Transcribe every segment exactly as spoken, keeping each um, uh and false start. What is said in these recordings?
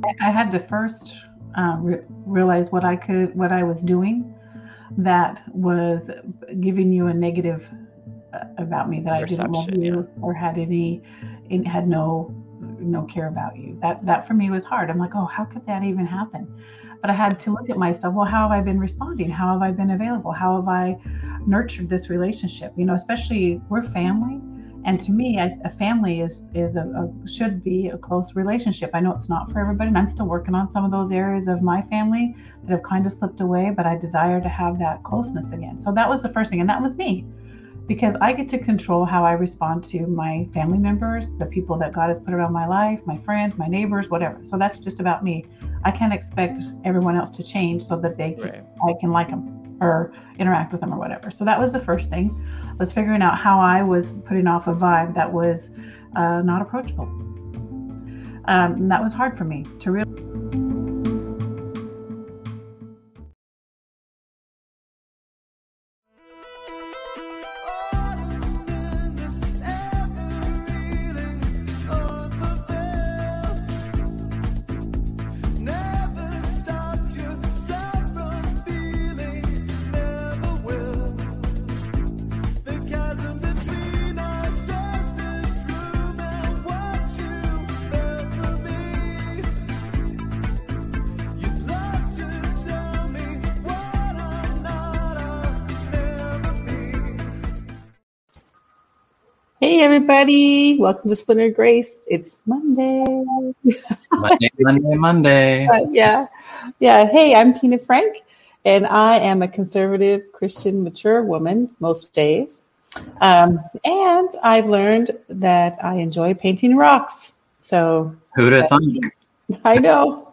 I, I had to first uh, re- realize what I could, what I was doing that was giving you a negative uh, about me, that I didn't love Perception, you or had any, it had no, no care about you. That, that for me was hard. I'm like, oh, how could that even happen? But I had to look at myself. Well, how have I been responding? How have I been available? How have I nurtured this relationship? You know, especially we're family. And to me, I, a family is is a, a should be a close relationship. I know it's not for everybody, and I'm still working on some of those areas of my family that have kind of slipped away, but I desire to have that closeness again. So that was the first thing, and that was me, because I get to control how I respond to my family members, the people that God has put around my life, my friends, my neighbors, whatever. So that's just about me. I can't expect everyone else to change so that they can, Right. I can like them or interact with them or whatever. So that was the first thing, was figuring out how I was putting off a vibe that was uh, not approachable. Um, and that was hard for me to really. Hey everybody, welcome to Splinter Grace. It's Monday. Monday, Monday, Monday. Uh, yeah. Yeah. Hey, I'm Tina Frank, and I am a conservative, Christian, mature woman most days. Um, and I've learned that I enjoy painting rocks. So Who'd have thunk? I know.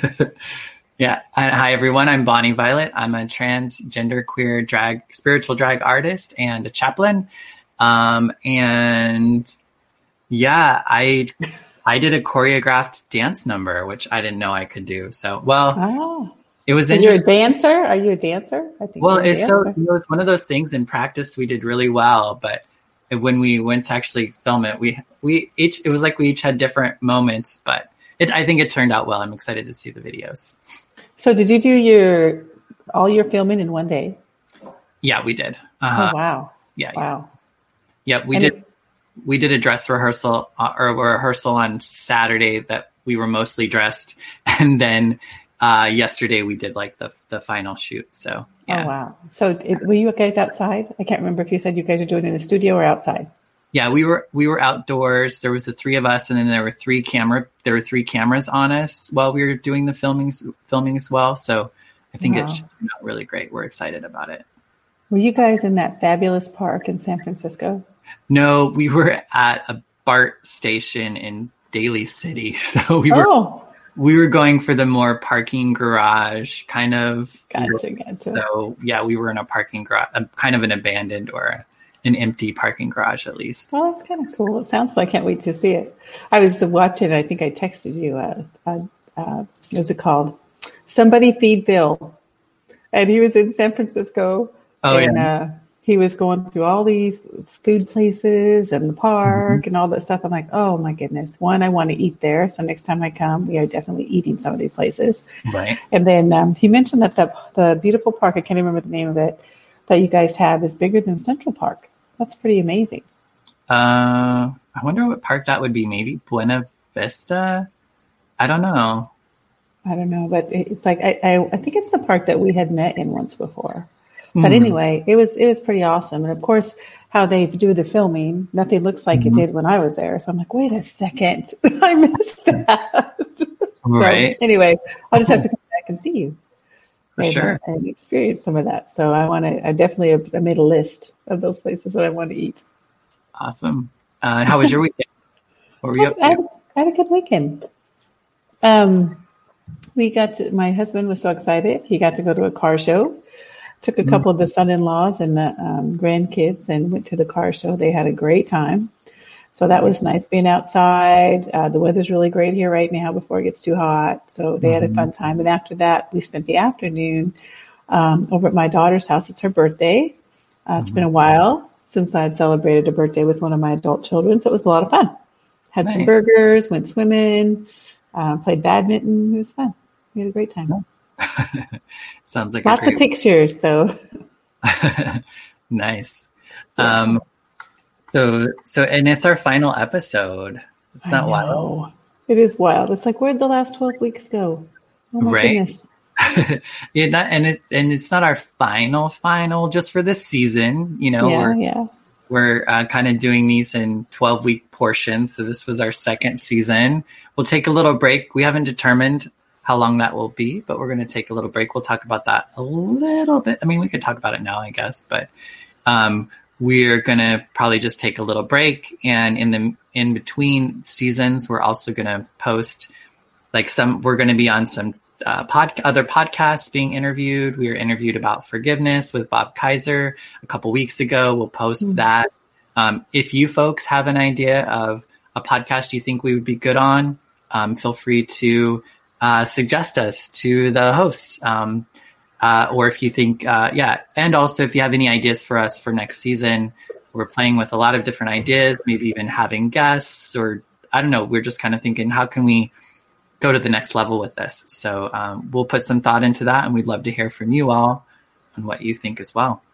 Yeah. Hi, everyone. I'm Bonnie Violet. I'm a transgender queer drag, spiritual drag artist and a chaplain. Um, and yeah, I, I did a choreographed dance number, which I didn't know I could do. So, well, Oh. it was So interesting. you're a dancer? Are you a dancer? I think Well, you're a it's so, dancer. it was one of those things in practice we did really well, but when we went to actually film it, we, we each, it was like we each had different moments, but it, I think it turned out well. I'm excited to see the videos. So did you do your all your filming in one day? Yeah, we did. Uh, Oh wow. yeah, yeah. Wow. Yep, we And did. it- We did a dress rehearsal uh, or a rehearsal on Saturday that we were mostly dressed, and then uh, yesterday we did like the the final shoot. So yeah, Oh wow. So it, were you guys outside? I can't remember if you said you guys are doing it in the studio or outside. yeah, we were we were outdoors. There was the three of us, and then there were three camera there were three cameras on us while we were doing the filming filming as well. So I think Wow. it turned out really great. We're excited about it. Were you guys in that fabulous park in San Francisco? No, we were at a BART station in Daly City, so we were. Oh, We were going for the more parking garage kind of. gotcha, gotcha. So yeah, we were in a parking garage, a, kind of an abandoned or an empty parking garage at least. Oh, that's kind of cool. It sounds like I can't wait to see it. I was watching, I think I texted you, uh, uh, uh, what's it called? Somebody Feed Bill. And he was in San Francisco. Oh, and, yeah. uh, he was going through all these food places and the park Mm-hmm. and all that stuff. I'm like, oh my goodness. One, I want to eat there. So next time I come, we are definitely eating some of these places. Right. And then um, he mentioned that the the beautiful park, I can't remember the name of it, that you guys have is bigger than Central Park. That's pretty amazing. Uh, I wonder what park that would be. Maybe Buena Vista. I don't know. I don't know, but it- it's like I, I, I think it's the park that we had met in once before. But Mhm. anyway, it was it was pretty awesome. And of course, how they do the filming, nothing looks like Mhm. it did when I was there. So I'm like, wait a second, I missed that. Right. So anyway, I'll just have to come back and see you. For and, sure. uh, and experience some of that. So I want to. I definitely have, I made a list of those places that I want to eat. Awesome. Uh, how was your weekend? What were you up I had, to? I had a good weekend. Um, we got to. My husband was so excited. He got to go to a car show. Took a couple of the son-in-laws and the um, grandkids and went to the car show. They had a great time. So that was nice being outside. Uh, the weather's really great here right now before it gets too hot. So they had a fun time. And after that, we spent the afternoon um, over at my daughter's house. It's her birthday. Uh, it's been a while since I'd celebrated a birthday with one of my adult children. So it was a lot of fun. Had some Nice. burgers, went swimming, uh, played badminton. It was fun. We had a great time. Sounds like lots a great of pictures. So nice. Um, so so and it's our final episode. It's not wild. It is wild. It's like, where'd the last twelve weeks go? Oh my right? goodness. yeah, not, and it's and it's not our final final just for this season. You know, yeah, we're yeah. we're uh, kind of doing these in twelve week portions. So this was our second season. We'll take a little break. We haven't determined how long that will be, but we're going to take a little break. We'll talk about that a little bit. I mean, we could talk about it now, I guess, but um, we're going to probably just take a little break. And in the in between seasons, we're also going to post like some. We're going to be on some. Uh, pod, other podcasts being interviewed. We were interviewed about forgiveness with Bob Kaiser a couple weeks ago. We'll post mm-hmm. that. Um, if you folks have an idea of a podcast you think we would be good on, um, feel free to uh, suggest us to the hosts. Um, uh, or if you think, uh, yeah. And also if you have any ideas for us for next season, we're playing with a lot of different ideas, maybe even having guests, or I don't know. We're just kind of thinking, how can we go to the next level with this? So um, we'll put some thought into that, and we'd love to hear from you all on what you think as well.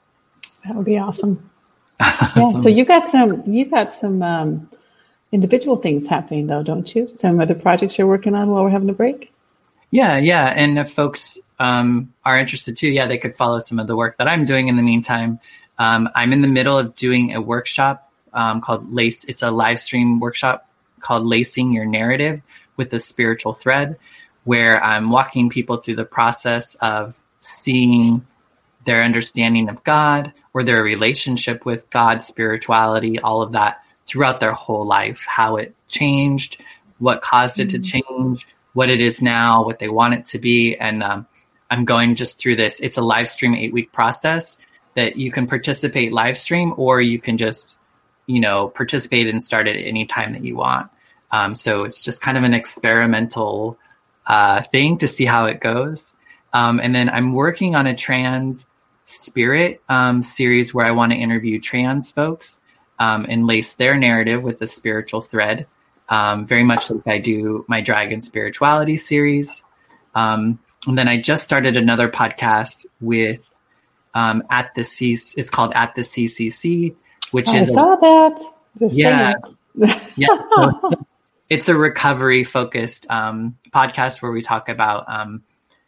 That would be awesome. awesome. Yeah. So you got some, you got some um, individual things happening though, don't you? Some other projects you're working on while we're having a break? Yeah. Yeah. And if folks um, are interested too, yeah, they could follow some of the work that I'm doing in the meantime. Um, I'm in the middle of doing a workshop um, called Lace. It's a live stream workshop called Lacing Your Narrative with a Spiritual Thread, where I'm walking people through the process of seeing their understanding of God or their relationship with God, spirituality, all of that throughout their whole life, how it changed, what caused it to change, what it is now, what they want it to be. And um, I'm going just through this. It's a live stream eight week process that you can participate live stream, or you can just, you know, participate and start at any time that you want. Um, so it's just kind of an experimental uh, thing to see how it goes. Um, and then I'm working on a trans spirit um, series where I want to interview trans folks um, and lace their narrative with a spiritual thread, um, very much like I do my Dragon Spirituality series. Um, and then I just started another podcast with um, at the C. It's called At the C C C, which I is saw a, that. Just yeah, yeah. So it's a recovery focused um, podcast where we talk about um,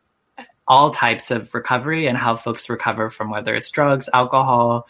all types of recovery and how folks recover from whether it's drugs, alcohol,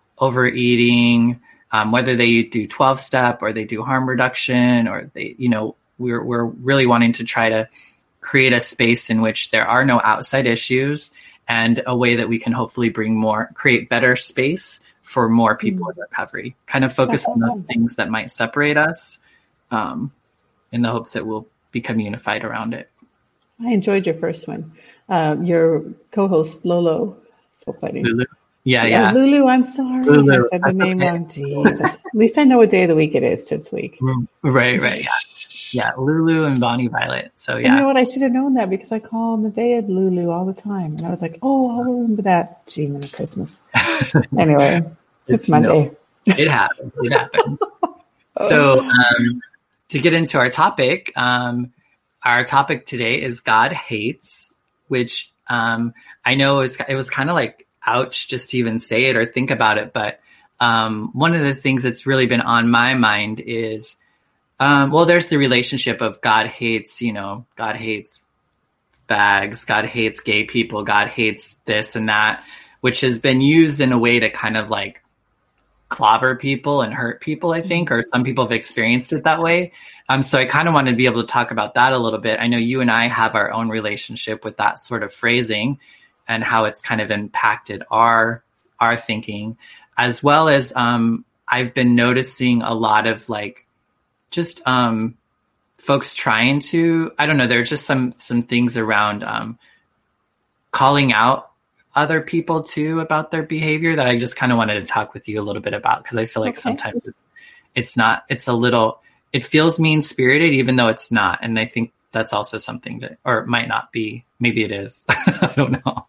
overeating, um, whether they do twelve step or they do harm reduction, or they, you know, we're, we're really wanting to try to create a space in which there are no outside issues, and a way that we can hopefully bring more, create better space for more people mm-hmm. in recovery, kind of focus That's on awesome. Those things that might separate us. Um, in the hopes that we'll become unified around it. I enjoyed your first one. Um, your co-host, Lolo. So funny. Lulu. Yeah, oh, yeah. Lulu, I'm sorry. Lulu. I said the name wrong. Jeez. At least I know what day of the week it is this week. Right, right. Yeah, yeah. Lulu and Bonnie Violet. So, yeah. And you know what? I should have known that because I call Nevaeh Lulu all the time. And I was like, oh, I'll remember that. Gee, when Christmas. Anyway, it's, it's Monday. No, it happens. It happens. So, um, to get into our topic, um, our topic today is God hates, which um, I know is, it was kind of like, ouch, just to even say it or think about it. But um, one of the things that's really been on my mind is, um, well, there's the relationship of God hates, you know, God hates fags, God hates gay people, God hates this and that, which has been used in a way to kind of like clobber people and hurt people, I think, or some people have experienced it that way. Um, so I kind of wanted to be able to talk about that a little bit. I know you and I have our own relationship with that sort of phrasing and how it's kind of impacted our, our thinking, as well as um, I've been noticing a lot of like, just um, folks trying to, I don't know, there's just some, some things around um, calling out other people too about their behavior that I just kind of wanted to talk with you a little bit about, because I feel like okay. sometimes it's not, it's a little, it feels mean spirited, even though it's not. And I think that's also something that, or it might not be, maybe it is. I don't know.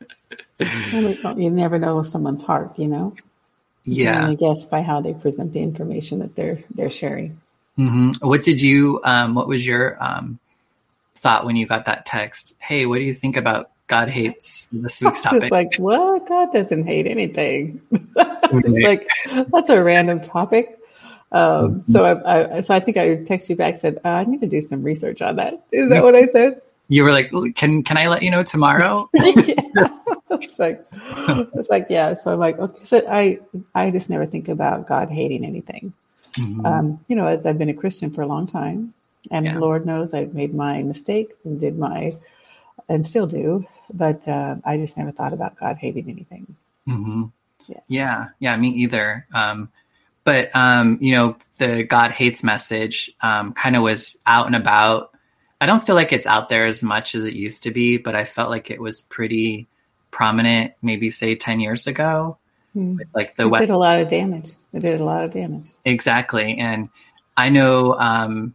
You never know someone's heart, you know? You yeah. can only guess by how they present the information that they're, they're sharing. Mm-hmm. What did you, um, what was your um, thought when you got that text? Hey, what do you think about God hates this week's topic? It's like, what? God doesn't hate anything. It's like, that's a random topic. Um, so I, I, so I think I texted you back, said, uh, I need to do some research on that. Is that what I said? You were like, can, can I let you know tomorrow? Yeah. It's like, it's like, yeah. So I'm like, okay. So I, I just never think about God hating anything. Mm-hmm. Um, you know, as I've been a Christian for a long time, and yeah. Lord knows I've made my mistakes and did my, and still do, but uh, I just never thought about God hating anything. Mm-hmm. Yeah. yeah, yeah, me either. Um, but um, you know, the God hates message um, kind of was out and about. I don't feel like it's out there as much as it used to be, but I felt like it was pretty prominent, maybe say ten years ago. Mm. Like the it did a lot of damage. It did a lot of damage. Exactly. And I know, um,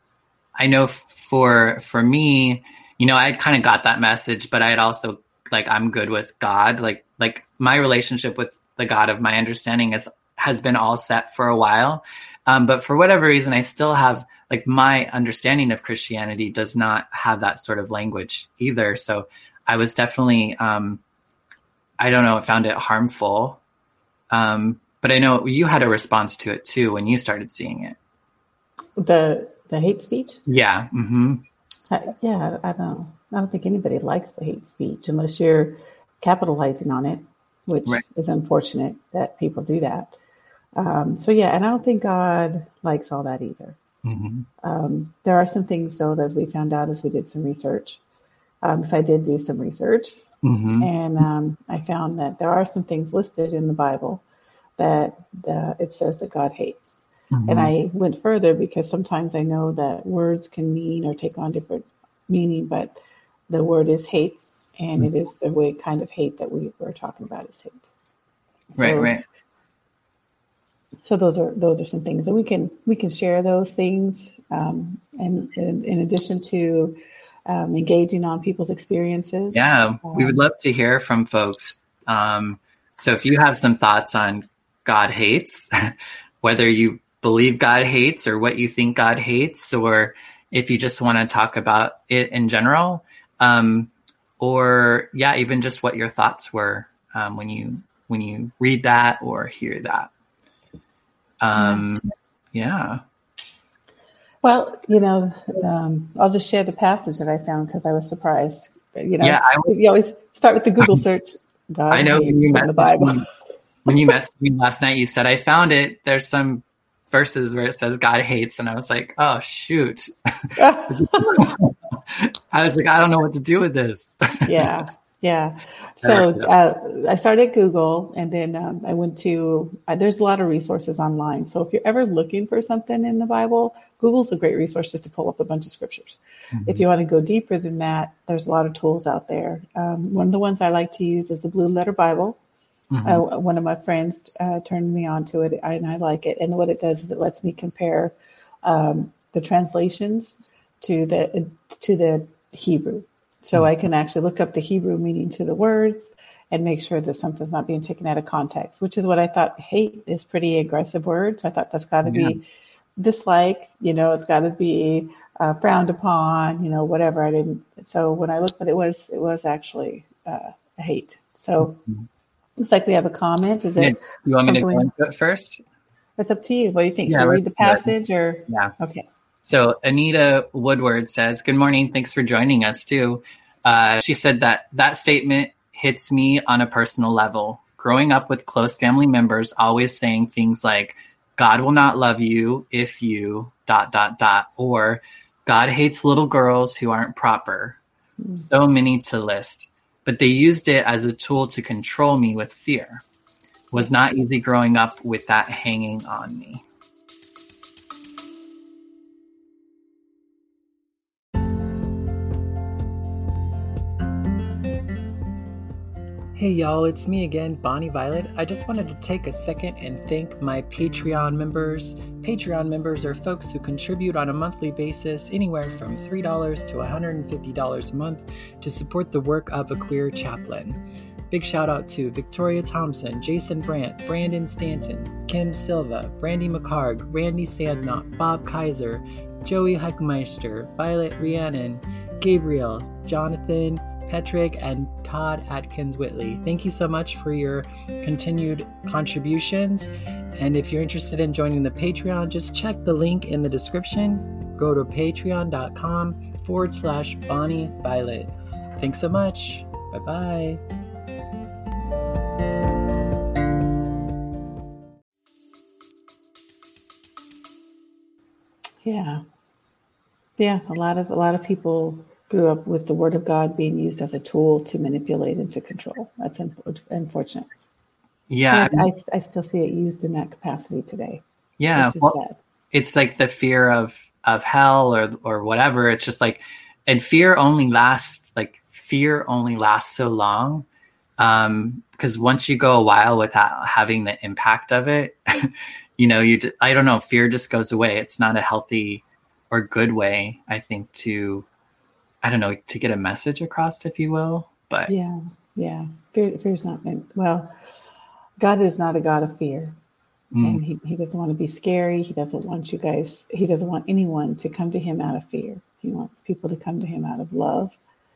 I know for, for me, you know, I kind of got that message, but I had also like, I'm good with God. Like, like my relationship with the God of my understanding is, has been all set for a while. Um, but for whatever reason, I still have like my understanding of Christianity does not have that sort of language either. So I was definitely, um, I don't know, I found it harmful. Um, but I know you had a response to it too when you started seeing it. The the hate speech? Yeah. Mm-hmm. I, yeah, I don't. I don't think anybody likes the hate speech unless you're capitalizing on it, which right. is unfortunate that people do that. Um, so yeah, and I don't think God likes all that either. Mm-hmm. Um, there are some things though, as we found out as we did some research. Um, because I did do some research. Mm-hmm. And um, I found that there are some things listed in the Bible that uh, it says that God hates. Mm-hmm. And I went further because sometimes I know that words can mean or take on different meaning, but the word is hates, and mm-hmm. it is the way kind of hate that we were talking about is hate. So, right, right. So those are those are some things that we can we can share those things, um, and, and in addition to. Um, engaging on people's experiences. Yeah, um, we would love to hear from folks. Um, so if you have some thoughts on God hates, whether you believe God hates or what you think God hates, or if you just want to talk about it in general, um, or yeah, even just what your thoughts were um, when you when you read that or hear that. Um, yeah. Well, you know, um, I'll just share the passage that I found because I was surprised. You know, yeah, I was, you always start with the Google search. God I know when you, the Bible. Me, when you messaged me last night, you said, I found it. There's some verses where it says God hates. And I was like, oh, shoot. I was like, I don't know what to do with this. Yeah. Yeah. So uh, I started Google, and then um, I went to, uh, there's a lot of resources online. So if you're ever looking for something in the Bible, Google's a great resource just to pull up a bunch of scriptures. Mm-hmm. If you want to go deeper than that, there's a lot of tools out there. Um, one of the ones I like to use is the Blue Letter Bible. Mm-hmm. Uh, one of my friends uh, turned me on to it, and I like it. And what it does is it lets me compare um, the translations to the to the Hebrew. So I can actually look up the Hebrew meaning to the words and make sure that something's not being taken out of context, which is what I thought. Hate is pretty aggressive word. So I thought that's got to yeah. be dislike, you know, it's got to be uh, frowned upon, you know, whatever. I didn't. So when I looked at it, it was, it was actually uh, a hate. So mm-hmm. looks like we have a comment. Is it? You want me to go into it first? It's up to you. What do you think? Yeah, Should we read the passage or? Yeah. Okay. So Anita Woodward says, good morning. Thanks for joining us too. Uh, she said that that statement hits me on a personal level. Growing up with close family members, always saying things like, God will not love you if you dot, dot, dot, or God hates little girls who aren't proper. Mm. So many to list, but they used it as a tool to control me with fear. Was not easy growing up with that hanging on me. Hey y'all, it's me again, Bonnie Violet. I just wanted to take a second and thank my Patreon members. Patreon members are folks who contribute on a monthly basis anywhere from three dollars to one hundred fifty dollars a month to support the work of a queer chaplain. Big shout out to Victoria Thompson, Jason Brandt, Brandon Stanton, Kim Silva, Brandy McCarg, Randy Sandknop, Bob Kaiser, Joey Heckmeister, Violet Rhiannon, Gabriel, Jonathan, Petrick, and Todd Atkins Whitley. Thank you so much for your continued contributions. And if you're interested in joining the Patreon, just check the link in the description. Go to patreon.com forward slash Bonnie Violet. Thanks so much. Bye-bye. Yeah. Yeah. A lot of, a lot of people grew up with the word of God being used as a tool to manipulate and to control. That's unfortunate. Yeah. I, I, I still see it used in that capacity today. Yeah. Which is Well, sad. it's like the fear of, of hell or, or whatever. It's just like, and fear only lasts, like fear only lasts so long. Um, because once you go a while without having the impact of it, you know, you, I don't know, fear just goes away. It's not a healthy or good way, I think, to, I don't know, to get a message across, if you will. But yeah, yeah. Fear, fear's not meant, well, God is not a God of fear. Mm. And he, he doesn't want to be scary. He doesn't want you guys, he doesn't want anyone to come to him out of fear. He wants people to come to him out of love.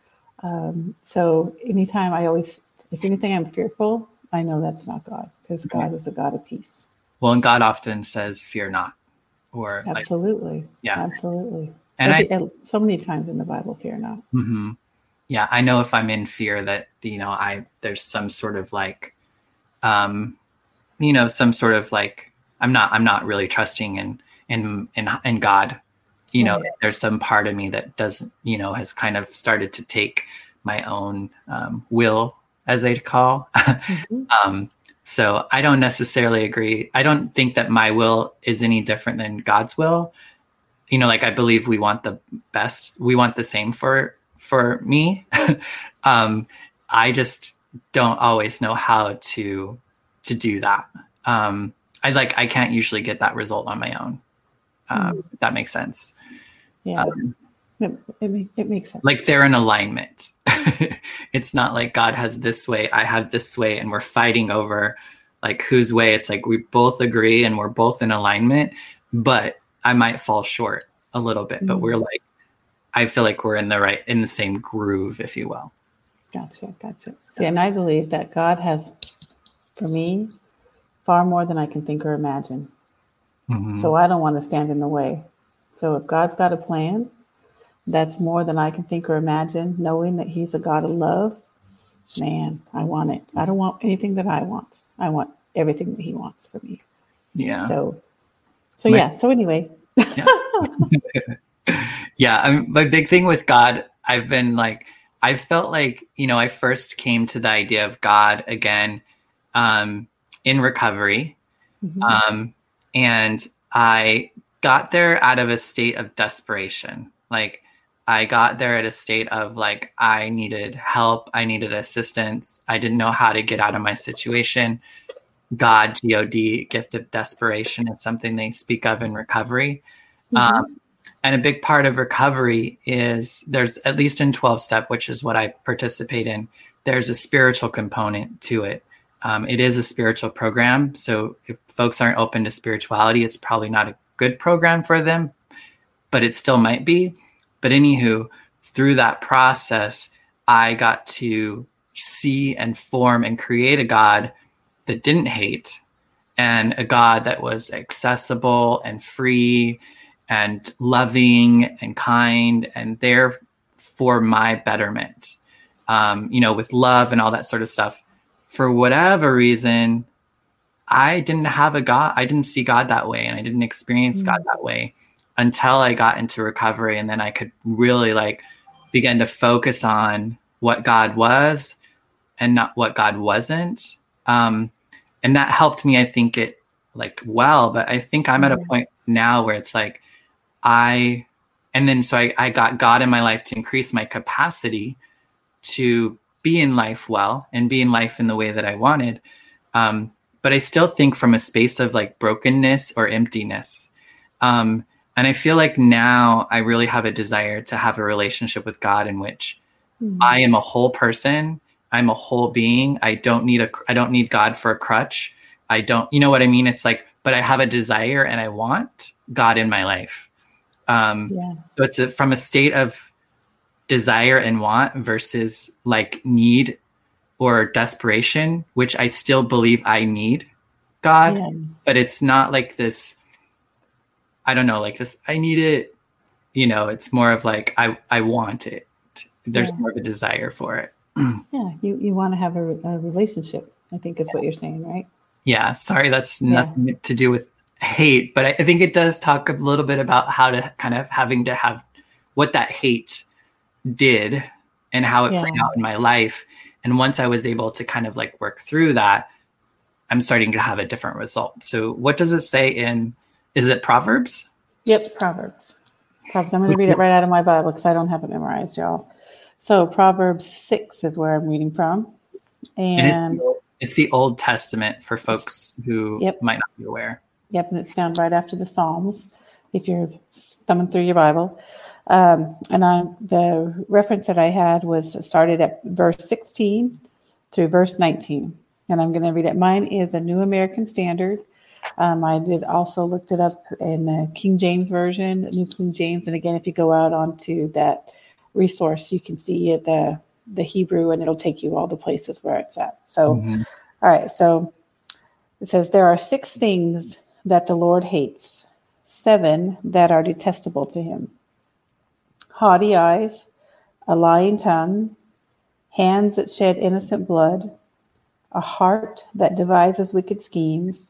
Um, so anytime I always, if anything I'm fearful, I know that's not God, because God is a God of peace. Well, and God often says, fear not. Or absolutely. Like, yeah, absolutely. And Every, I, so many times in the Bible, fear not. Mm-hmm. Yeah. I know if I'm in fear that, you know, I, there's some sort of like, um, you know, some sort of like, I'm not, I'm not really trusting in, in, in, in God, you know, right. There's some part of me that doesn't, you know, has kind of started to take my own, um, will, as they call. Mm-hmm. um, So I don't necessarily agree. I don't think that my will is any different than God's will. You know, like I believe we want the best. We want the same for for me. um, I just don't always know how to to do that. Um, I like I can't usually get that result on my own. Um, mm-hmm. If that makes sense. Yeah, um, it, it, it makes sense. Like they're in alignment. It's not like God has this way, I have this way, and we're fighting over like whose way. It's like we both agree and we're both in alignment, but I might fall short a little bit, mm-hmm. but we're like, I feel like we're in the right, in the same groove, if you will. Gotcha, gotcha. See, and I believe that God has, for me, far more than I can think or imagine. Mm-hmm. So I don't want to stand in the way. So if God's got a plan, that's more than I can think or imagine, knowing that he's a God of love. Man, I want it. I don't want anything that I want. I want everything that he wants for me. Yeah. So, so my, yeah. So anyway. Yeah. yeah. I mean, my big thing with God, I've been like, I felt like, you know, I first came to the idea of God again, um, in recovery. Mm-hmm. Um, and I got there out of a state of desperation. Like, I got there at a state of like, I needed help. I needed assistance. I didn't know how to get out of my situation. God, G O D, gift of desperation, is something they speak of in recovery. Mm-hmm. Um, and a big part of recovery is there's, at least in twelve step, which is what I participate in, there's a spiritual component to it. Um, it is a spiritual program. So if folks aren't open to spirituality, it's probably not a good program for them, but it still might be. But anywho, through that process, I got to see and form and create a God that didn't hate, and a God that was accessible and free and loving and kind and there for my betterment, um, you know, with love and all that sort of stuff. For whatever reason, I didn't have a God. I didn't see God that way, and I didn't experience mm-hmm. God that way until I got into recovery. And then I could really like begin to focus on what God was and not what God wasn't. Um, and that helped me, I think it like well, but I think I'm at a point now where it's like, I, and then, so I, I got God in my life to increase my capacity to be in life well and be in life in the way that I wanted. Um, but I still think from a space of like brokenness or emptiness. Um, And I feel like now I really have a desire to have a relationship with God in which mm-hmm. I am a whole person I'm a whole being. I don't need a, I don't need God for a crutch. I don't, you know what I mean? It's like, but I have a desire and I want God in my life. Um, Yeah. So it's a, from a state of desire and want versus like need or desperation, which I still believe I need God, Yeah. but it's not like this, I don't know, like this, I need it, you know, it's more of like, I, I want it. There's Yeah. more of a desire for it. Yeah. You, you want to have a, a relationship, I think is what you're saying, right? Yeah. Sorry. That's Yeah. nothing to do with hate, but I, I think it does talk a little bit about how to kind of having to have what that hate did and how it Yeah. played out in my life. And once I was able to kind of like work through that, I'm starting to have a different result. So what does it say in, is it Proverbs? Yep. Proverbs. Proverbs. I'm going to read it right out of my Bible because I don't have it memorized, y'all. So Proverbs six is where I'm reading from. And it's And the, it's the Old Testament for folks who Yep. might not be aware. Yep, and it's found right after the Psalms, if you're thumbing through your Bible. Um, and I, the reference that I had was started at verse sixteen through verse nineteen. And I'm going to read it. Mine is a New American Standard. Um, I did also looked it up in the King James Version, the New King James. And again, if you go out onto that resource, you can see it, the, the Hebrew, and it'll take you all the places where it's at. So, Mhm. all right. So it says, there are six things that the Lord hates, seven that are detestable to him: haughty eyes, a lying tongue, hands that shed innocent blood, a heart that devises wicked schemes,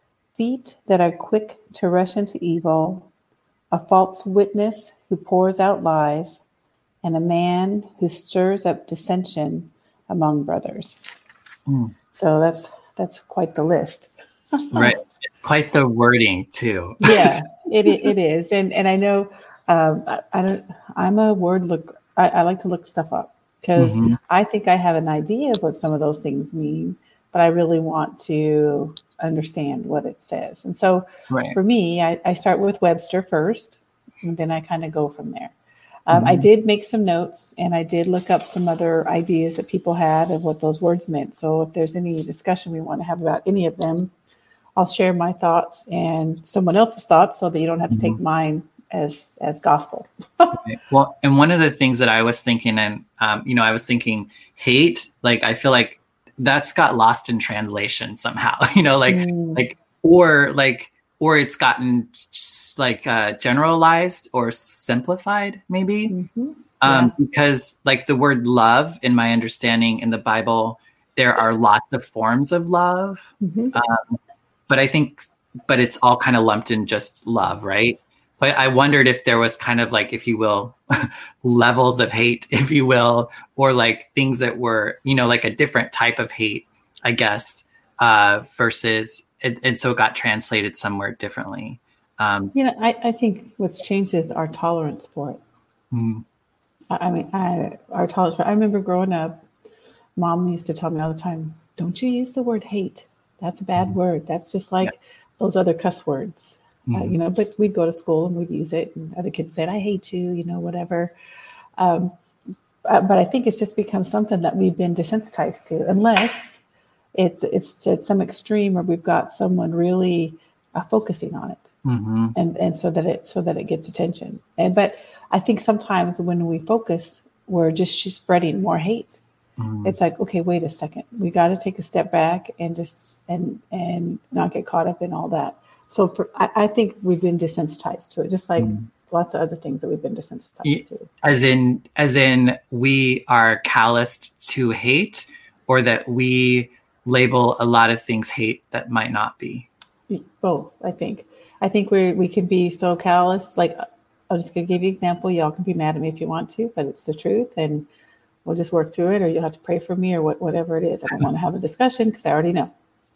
feet that are quick to rush into evil, a false witness who pours out lies, and a man who stirs up dissension among brothers. Mm. So that's that's quite the list. Right. It's quite the wording too. Yeah, it i- it is, and and I know um, I, I don't. I'm a word look. I, I like to look stuff up because Mhm. I think I have an idea of what some of those things mean, but I really want to understand what it says. And so Right. for me, I, I start with Webster first, and then I kind of go from there. Um, I Mhm. did make some notes, and I did look up some other ideas that people had of what those words meant. So if there's any discussion we want to have about any of them, I'll share my thoughts and someone else's thoughts so that you don't have to take Mhm. mine as as gospel. Okay. Well, and one of the things that I was thinking, and um, you know, I was thinking hate, like I feel like that's got lost in translation somehow, you know, like Mm. like or like or it's gotten s- like uh, generalized or simplified, maybe. Mhm. Um, because like the word love, in my understanding in the Bible, there are lots of forms of love. Mhm. Um, but I think, but it's all kind of lumped in just love, right? So I, I wondered if there was kind of like, if you will, levels of hate, if you will, or like things that were, you know, like a different type of hate, I guess, uh, versus, and, and so it got translated somewhere differently. Um, You know, I, I think what's changed is our tolerance for it. mm, I, I mean, I, our tolerance for it. I remember growing up, mom used to tell me all the time, don't you use the word hate. That's a bad Mhm. word. That's just like those other cuss words. Uh, Mhm. you know, but we'd go to school and we'd use it, and other kids said, I hate you, you know, whatever. Um, uh, but I think it's just become something that we've been desensitized to, unless it's it's to some extreme where we've got someone really uh, focusing on it, Mhm. and and so that it so that it gets attention. And but I think sometimes when we focus, we're just spreading more hate. Mhm. It's like, okay, wait a second, we got to take a step back and just and and not get caught up in all that. So for, I, I think we've been desensitized to it, just like Mhm. lots of other things that we've been desensitized Ye- to. As in, as in, we are calloused to hate, or that we label a lot of things hate that might not be. Both, I think. I think we we can be so callous. Like, I'm just gonna give you an example. Y'all can be mad at me if you want to, but it's the truth, and we'll just work through it. Or you'll have to pray for me, or what, whatever it is. I don't want to have a discussion because I already know.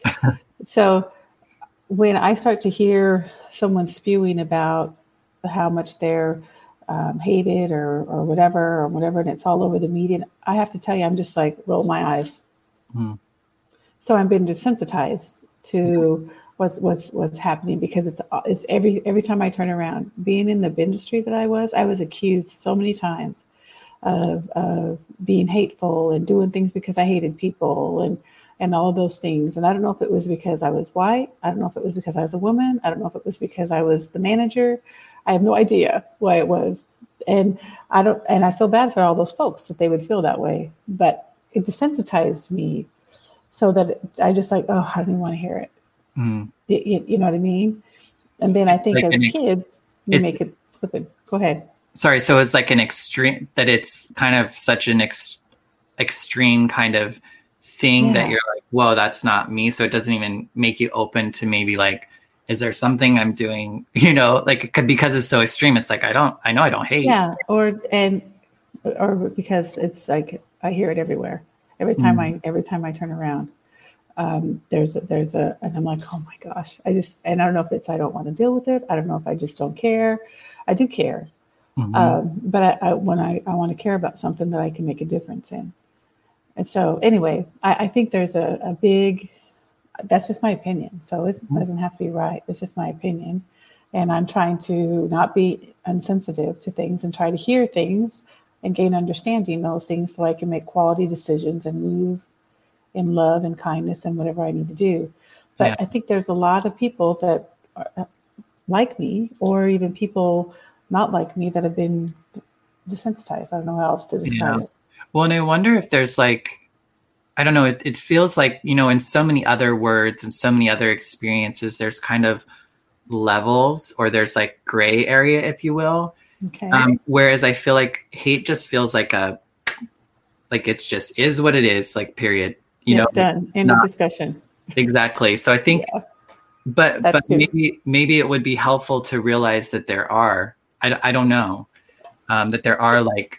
So when I start to hear someone spewing about how much they're um, hated or or whatever or whatever, and it's all over the media, I have to tell you, I'm just like roll my eyes. Mm. So I've been desensitized to what's what's what's happening because it's it's every every time I turn around. Being in the industry that I was, I was accused so many times of, of being hateful and doing things because I hated people and, and all of those things. And I don't know if it was because I was white. I don't know if it was because I was a woman. I don't know if it was because I was the manager. I have no idea why it was. And I don't, and I feel bad for all those folks that they would feel that way, but it desensitized me so that it, I just like, oh, I don't even want to hear it. Mm. You, you know what I mean? And then I think like as ex- kids, you make it flip it. Go ahead. Sorry. So it's like an extreme, that it's kind of such an ex, extreme kind of thing yeah. that you're like, whoa, that's not me. So it doesn't even make you open to maybe like, is there something I'm doing, you know, like, because it's so extreme. It's like, I don't, I know I don't hate. Yeah. Or, and, or because it's like, I hear it everywhere. Every time mm. I, every time I turn around, um, there's a, there's a, and I'm like, oh my gosh, I just, and I don't know if it's, I don't want to deal with it. I don't know if I just don't care. I do care. Mm-hmm. Um, but I, I, when I, I want to care about something that I can make a difference in. And so anyway, I, I think there's a, a big, that's just my opinion. So it doesn't have to be right. It's just my opinion. And I'm trying to not be insensitive to things and try to hear things and gain understanding those things so I can make quality decisions and move in love and kindness and whatever I need to do. But yeah. I think there's a lot of people that are like me, or even people not like me, that have been desensitized. I don't know how else to describe yeah. it. Well, and I wonder if there's like, I don't know, it, it feels like, you know, in so many other words and so many other experiences, there's kind of levels, or there's like gray area, if you will. Okay. Um, whereas I feel like hate just feels like a, like it's just is what it is, like period. You yeah, know, done. End of discussion. Exactly. So I think, yeah. but That's but true. maybe maybe it would be helpful to realize that there are, I, I don't know, um, that there are like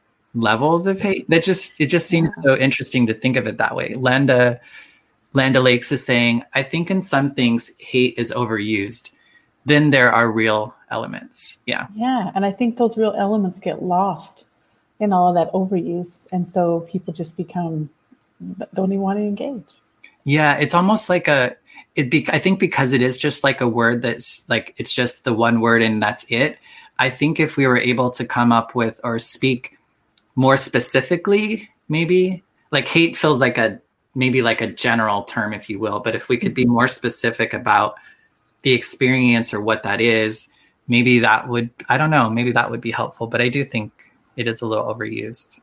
levels of hate. That just it just seems yeah. so interesting to think of it that way. Landa Landa Lakes is saying, I think in some things hate is overused. Then there are real elements. Yeah. Yeah. And I think those real elements get lost in all of that overuse. And so people just become, don't even want to engage. Yeah. It's almost like a, it be, I think because it is just like a word that's like, it's just the one word and that's it. I think if we were able to come up with or speak more specifically, maybe like hate feels like a, maybe like a general term, if you will. But if we could be more specific about the experience or what that is, maybe that would, I don't know, maybe that would be helpful. But I do think it is a little overused.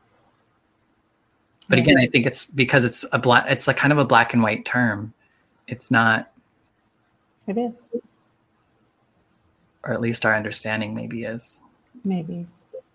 But again, I think it's because it's a black, it's like kind of a black and white term. It's not. It is. Or at least our understanding maybe is. Maybe.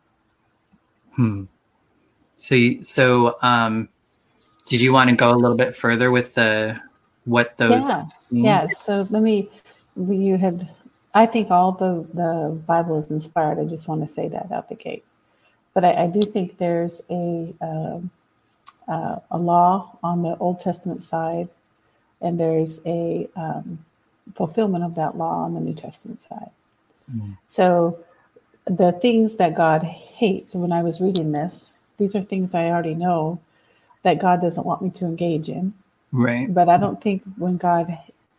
Hmm. So, so, um, did you want to go a little bit further with the what those? Yeah, mean? yeah. So let me. You had. I think all the the Bible is inspired. I just want to say that out the gate. But I, I do think there's a um, uh, a law on the Old Testament side, and there's a um, fulfillment of that law on the New Testament side. Mm. So the things that God hates. When I was reading this, these are things I already know that God doesn't want me to engage in. Right. But I don't think when God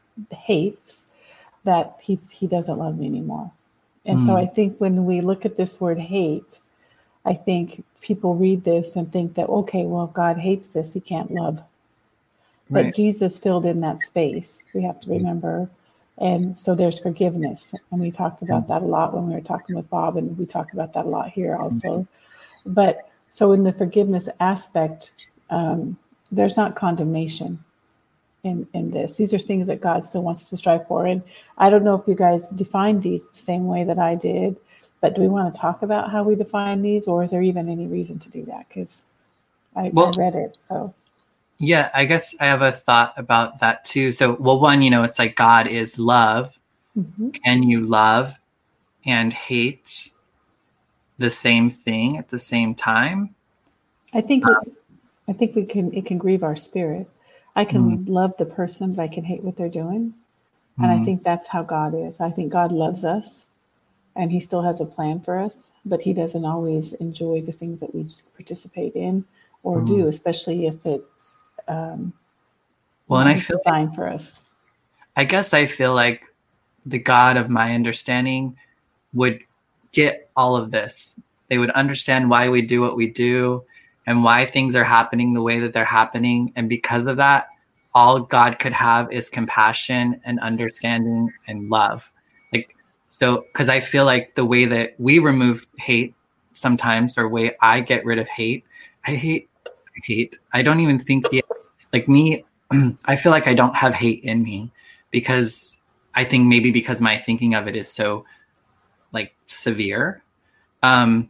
hates that he's, he doesn't love me anymore. And mm. so I think when we look at this word hate, I think people read this and think that, okay, well, God hates this. He can't love. Right. But Jesus filled in that space. We have to remember. And so there's forgiveness. And we talked about that a lot when we were talking with Bob, and we talked about that a lot here also. But so in the forgiveness aspect, Um, there's not condemnation in, in this. These are things that God still wants us to strive for. And I don't know if you guys define these the same way that I did, but do we want to talk about how we define these, or is there even any reason to do that? Because I, well, I read it. So yeah, I guess I have a thought about that too. So, well, one, you know, it's like God is love. Mm-hmm. Can you love and hate the same thing at the same time? I think um, it, I think we can, it can grieve our spirit. I can mm-hmm. love the person, but I can hate what they're doing. And mm-hmm. I think that's how God is. I think God loves us and he still has a plan for us, but he doesn't always enjoy the things that we participate in or mm-hmm. do, especially if it's um, well, and I feel designed like, for us. I guess I feel like the God of my understanding would get all of this, They would understand why we do what we do and why things are happening the way that they're happening. And because of that, all God could have is compassion and understanding and love. Like, so, because I feel like the way that we remove hate sometimes, or way I get rid of hate, I hate, I hate. I don't even think, the, like me, I feel like I don't have hate in me, because I think maybe because my thinking of it is so like severe. Um,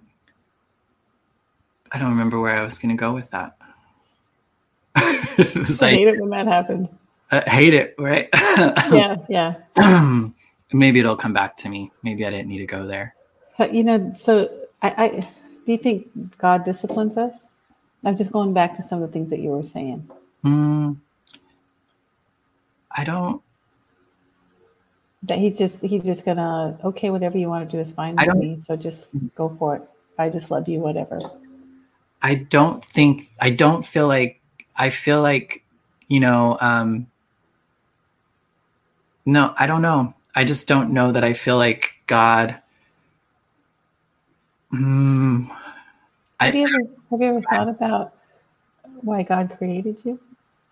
I don't remember where I was going to go with that. It was like, I hate it when that happens. I hate it, right? yeah, yeah. Maybe it'll come back to me. Maybe I didn't need to go there. You know, so I, I do you think God disciplines us? I'm just going back to some of the things that you were saying. Mm, I don't. That he's just he's just gonna okay, whatever you want to do is fine with me. So just go for it. I just love you, whatever. I don't think I don't feel like I feel like, you know, um, no, I don't know. I just don't know that I feel like God. Mm, have I, you ever have you ever thought about why God created you?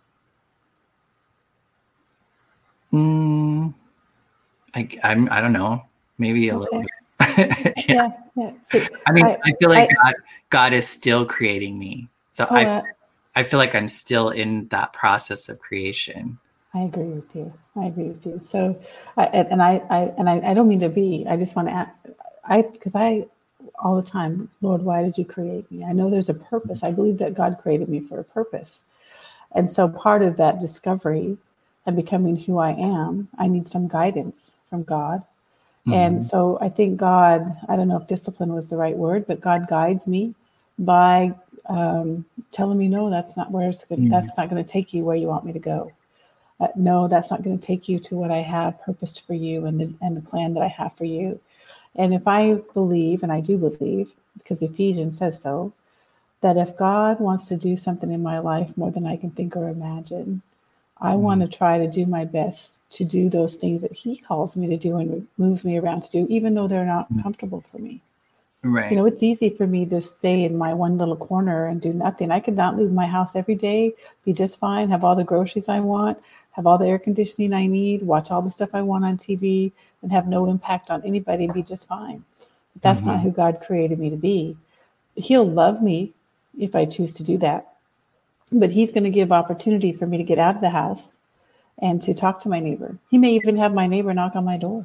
Mm, I I'm, I don't know. Maybe a okay. little bit. yeah. yeah, yeah. So, I mean, I, I feel like I, God, God is still creating me. So oh, I, uh, I feel like I'm still in that process of creation. I agree with you. I agree with you. So, I, and I, I, and I, I don't mean to be. I just want to, add, I, because I, all the time, Lord, why did you create me? I know there's a purpose. I believe that God created me for a purpose, and so part of that discovery and becoming who I am, I need some guidance from God. Mm-hmm. And so I think God, I don't know if discipline was the right word, but God guides me by um, telling me, no, that's not where it's going. Mm-hmm. That's not going to take you where you want me to go. Uh, no, that's not going to take you to what I have purposed for you and the and the plan that I have for you. And if I believe, and I do believe, because Ephesians says so, that if God wants to do something in my life more than I can think or imagine, I mm-hmm. want to try to do my best to do those things that he calls me to do and moves me around to do, even though they're not mm-hmm. comfortable for me. Right. You know, it's easy for me to stay in my one little corner and do nothing. I could not leave my house every day, be just fine, have all the groceries I want, have all the air conditioning I need, watch all the stuff I want on T V, and have no impact on anybody and be just fine. But that's mm-hmm. not who God created me to be. He'll love me if I choose to do that. But he's going to give opportunity for me to get out of the house and to talk to my neighbor. He may even have my neighbor knock on my door.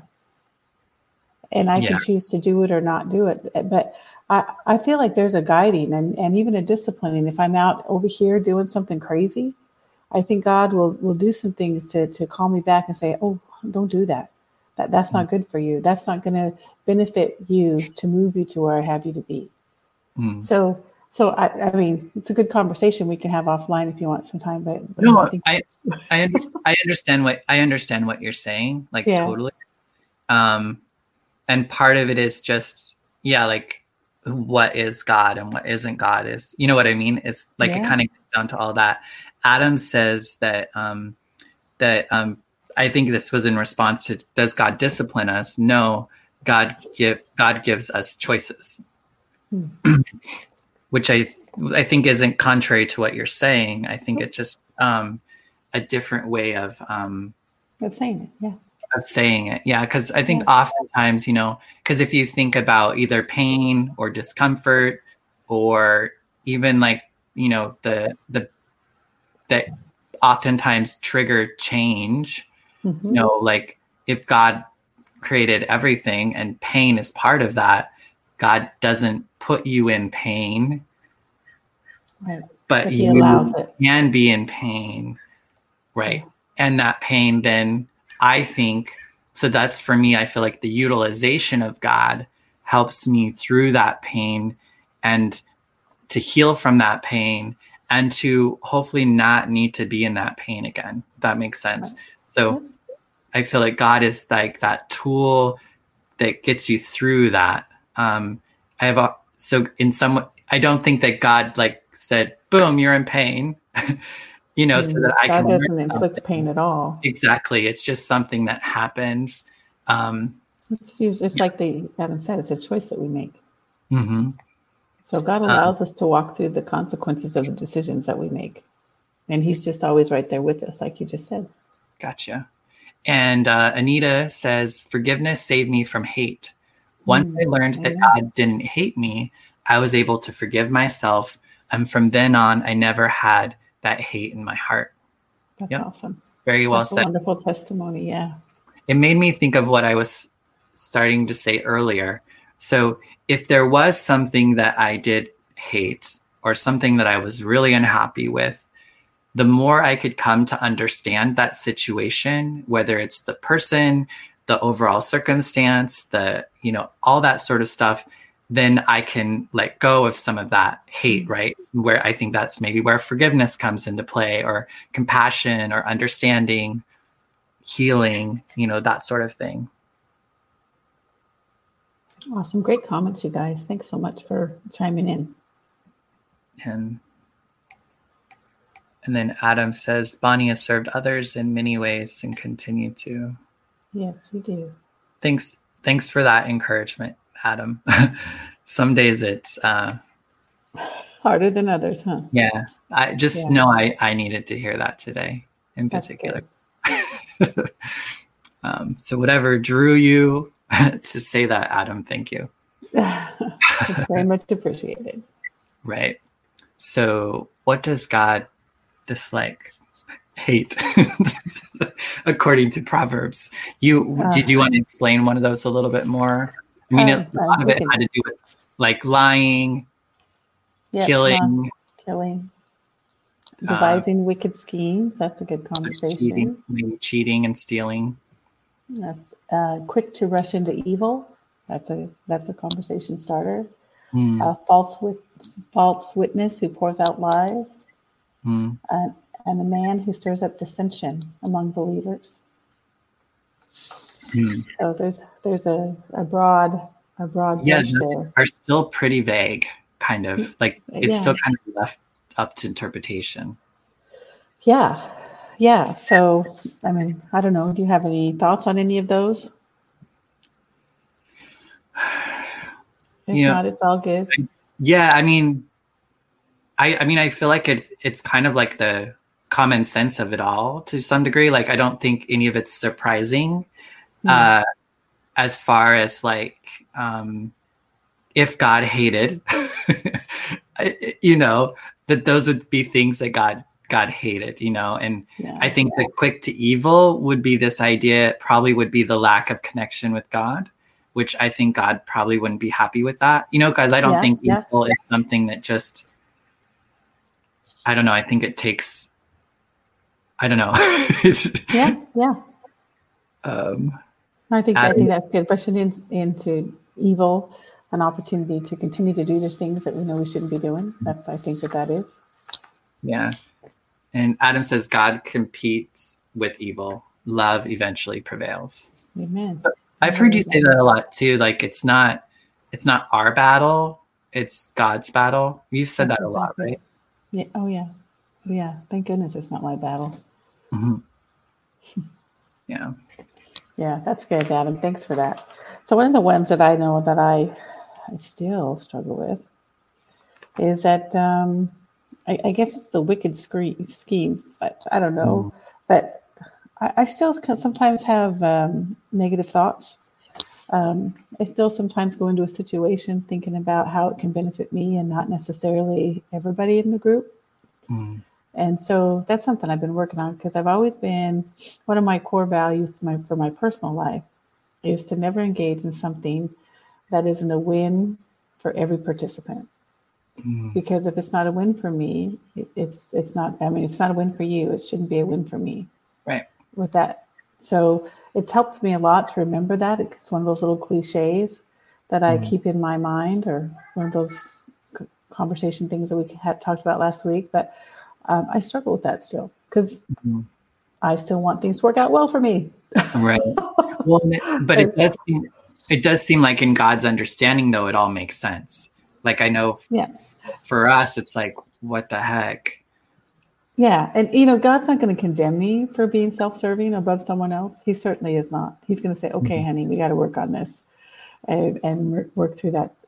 And I yeah. can choose to do it or not do it. But I, I feel like there's a guiding and, and even a disciplining. If I'm out over here doing something crazy, I think God will, will do some things to, to call me back and say, oh, don't do that. That That's mm. not good for you. That's not going to benefit you to move you to where I have you to be. Mm. So, so I, I mean, it's a good conversation we can have offline if you want some time. But, but no, I, think- I, I, understand, I understand what I understand what you're saying, like yeah. totally. Um, and part of it is just, yeah, like what is God and what isn't God is, you know what I mean? It's like yeah. it kind of gets down to all that. Adam says that um, that um, I think this was in response to, does God discipline us? No, God give God gives us choices, hmm. which I I think isn't contrary to what you're saying. I think it's just um, a different way of um, of saying it. Yeah. Of saying it. Yeah. Cause I think yeah. oftentimes, you know, cause if you think about either pain or discomfort or even like, you know, the, the, that oftentimes trigger change, mm-hmm. you know, like if God created everything and pain is part of that, God doesn't put you in pain, right. but, but you allows it. Can be in pain. Right. Yeah. And that pain then, I think, so that's for me, I feel like the utilization of God helps me through that pain and to heal from that pain and to hopefully not need to be in that pain again. If that makes sense. So I feel like God is like that tool that gets you through that. Um, I have a, so in some, I don't think that God like said, boom, you're in pain. You know, so that I God can. God doesn't inflict pain at all. Exactly. It's just something that happens. Um, it's just yeah. like the Adam said, it's a choice that we make. Mm-hmm. So God allows um, us to walk through the consequences of the decisions that we make. And he's just always right there with us, like you just said. Gotcha. And uh, Anita says, forgiveness saved me from hate. Once mm, I learned that God didn't hate me, I was able to forgive myself. And from then on, I never had that hate in my heart. That's yep. awesome. Very well That's said. A wonderful testimony. Yeah. It made me think of what I was starting to say earlier. So if there was something that I did hate or something that I was really unhappy with, the more I could come to understand that situation, whether it's the person, the overall circumstance, the, you know, all that sort of stuff, then I can let go of some of that hate, right? Where I think that's maybe where forgiveness comes into play, or compassion, or understanding, healing, you know, that sort of thing. Awesome. Great comments, you guys. Thanks so much for chiming in. And And then Adam says, Bonnie has served others in many ways and continue to. Yes, we do. Thanks. Thanks for that encouragement, Adam. Some days it's uh, harder than others, huh? Yeah. I just yeah. know I, I needed to hear that today in That's particular. um, so whatever drew you to say that, Adam, thank you. It's very much appreciated. Right. So what does God dislike, hate, according to Proverbs? You uh, did you want to explain one of those a little bit more? I mean, uh, a lot of it had to do with like lying, yep, killing, uh, killing, devising uh, wicked schemes. That's a good conversation. Cheating, maybe cheating and stealing. Uh, uh, quick to rush into evil. That's a that's a conversation starter. Mm. Uh, false with false witness who pours out lies. Mm. Uh, and a man who stirs up dissension among believers. Mm. So there's there's a, a broad a broad yeah there. Are still pretty vague, kind of like it's yeah. still kind of left up to interpretation. Yeah, yeah. So I mean, I don't know. Do you have any thoughts on any of those? If yeah. not, it's all good. Yeah, I mean. I, I mean, I feel like it's it's kind of like the common sense of it all to some degree. Like, I don't think any of it's surprising mm. uh, as far as like, um, if God hated, you know, that those would be things that God God hated, you know. And yeah, I think yeah. the quick to evil would be this idea, probably would be the lack of connection with God, which I think God probably wouldn't be happy with that, you know, because I don't yeah, think yeah. evil is something that just, I don't know. I think it takes, I don't know. yeah, yeah. Um, I think I think that's good. Pushing in, into evil, an opportunity to continue to do the things that we know we shouldn't be doing. That's I think that that is. Yeah. And Adam says God competes with evil. Love eventually prevails. Amen. So I've heard you say that a lot too. Like it's not, it's not our battle. It's God's battle. You've said that's that a lot, right? Yeah. Oh yeah. Oh yeah. Thank goodness it's not my battle. Mm-hmm. Yeah. Yeah, that's good, Adam. Thanks for that. So one of the ones that I know that I, I still struggle with is that um, I, I guess it's the wicked scre- schemes. I, I don't know, mm. but I, I still can sometimes have um, negative thoughts. Um, I still sometimes go into a situation thinking about how it can benefit me and not necessarily everybody in the group. Mm. And so that's something I've been working on because I've always been, one of my core values my, for my personal life is to never engage in something that isn't a win for every participant. Mm. Because if it's not a win for me, it, it's it's not, I mean, if it's not a win for you, it shouldn't be a win for me. Right. With that. So it's helped me a lot to remember that. It's one of those little cliches that I mm. keep in my mind, or one of those conversation things that we had talked about last week. But Um, I struggle with that still because mm-hmm. I still want things to work out well for me. Right. Well, but it does seem, it does seem like in God's understanding, though, it all makes sense. Like I know yes. for us, it's like, what the heck? Yeah. And, you know, God's not going to condemn me for being self-serving above someone else. He certainly is not. He's going to say, okay, mm-hmm. honey, we got to work on this and, and work through that,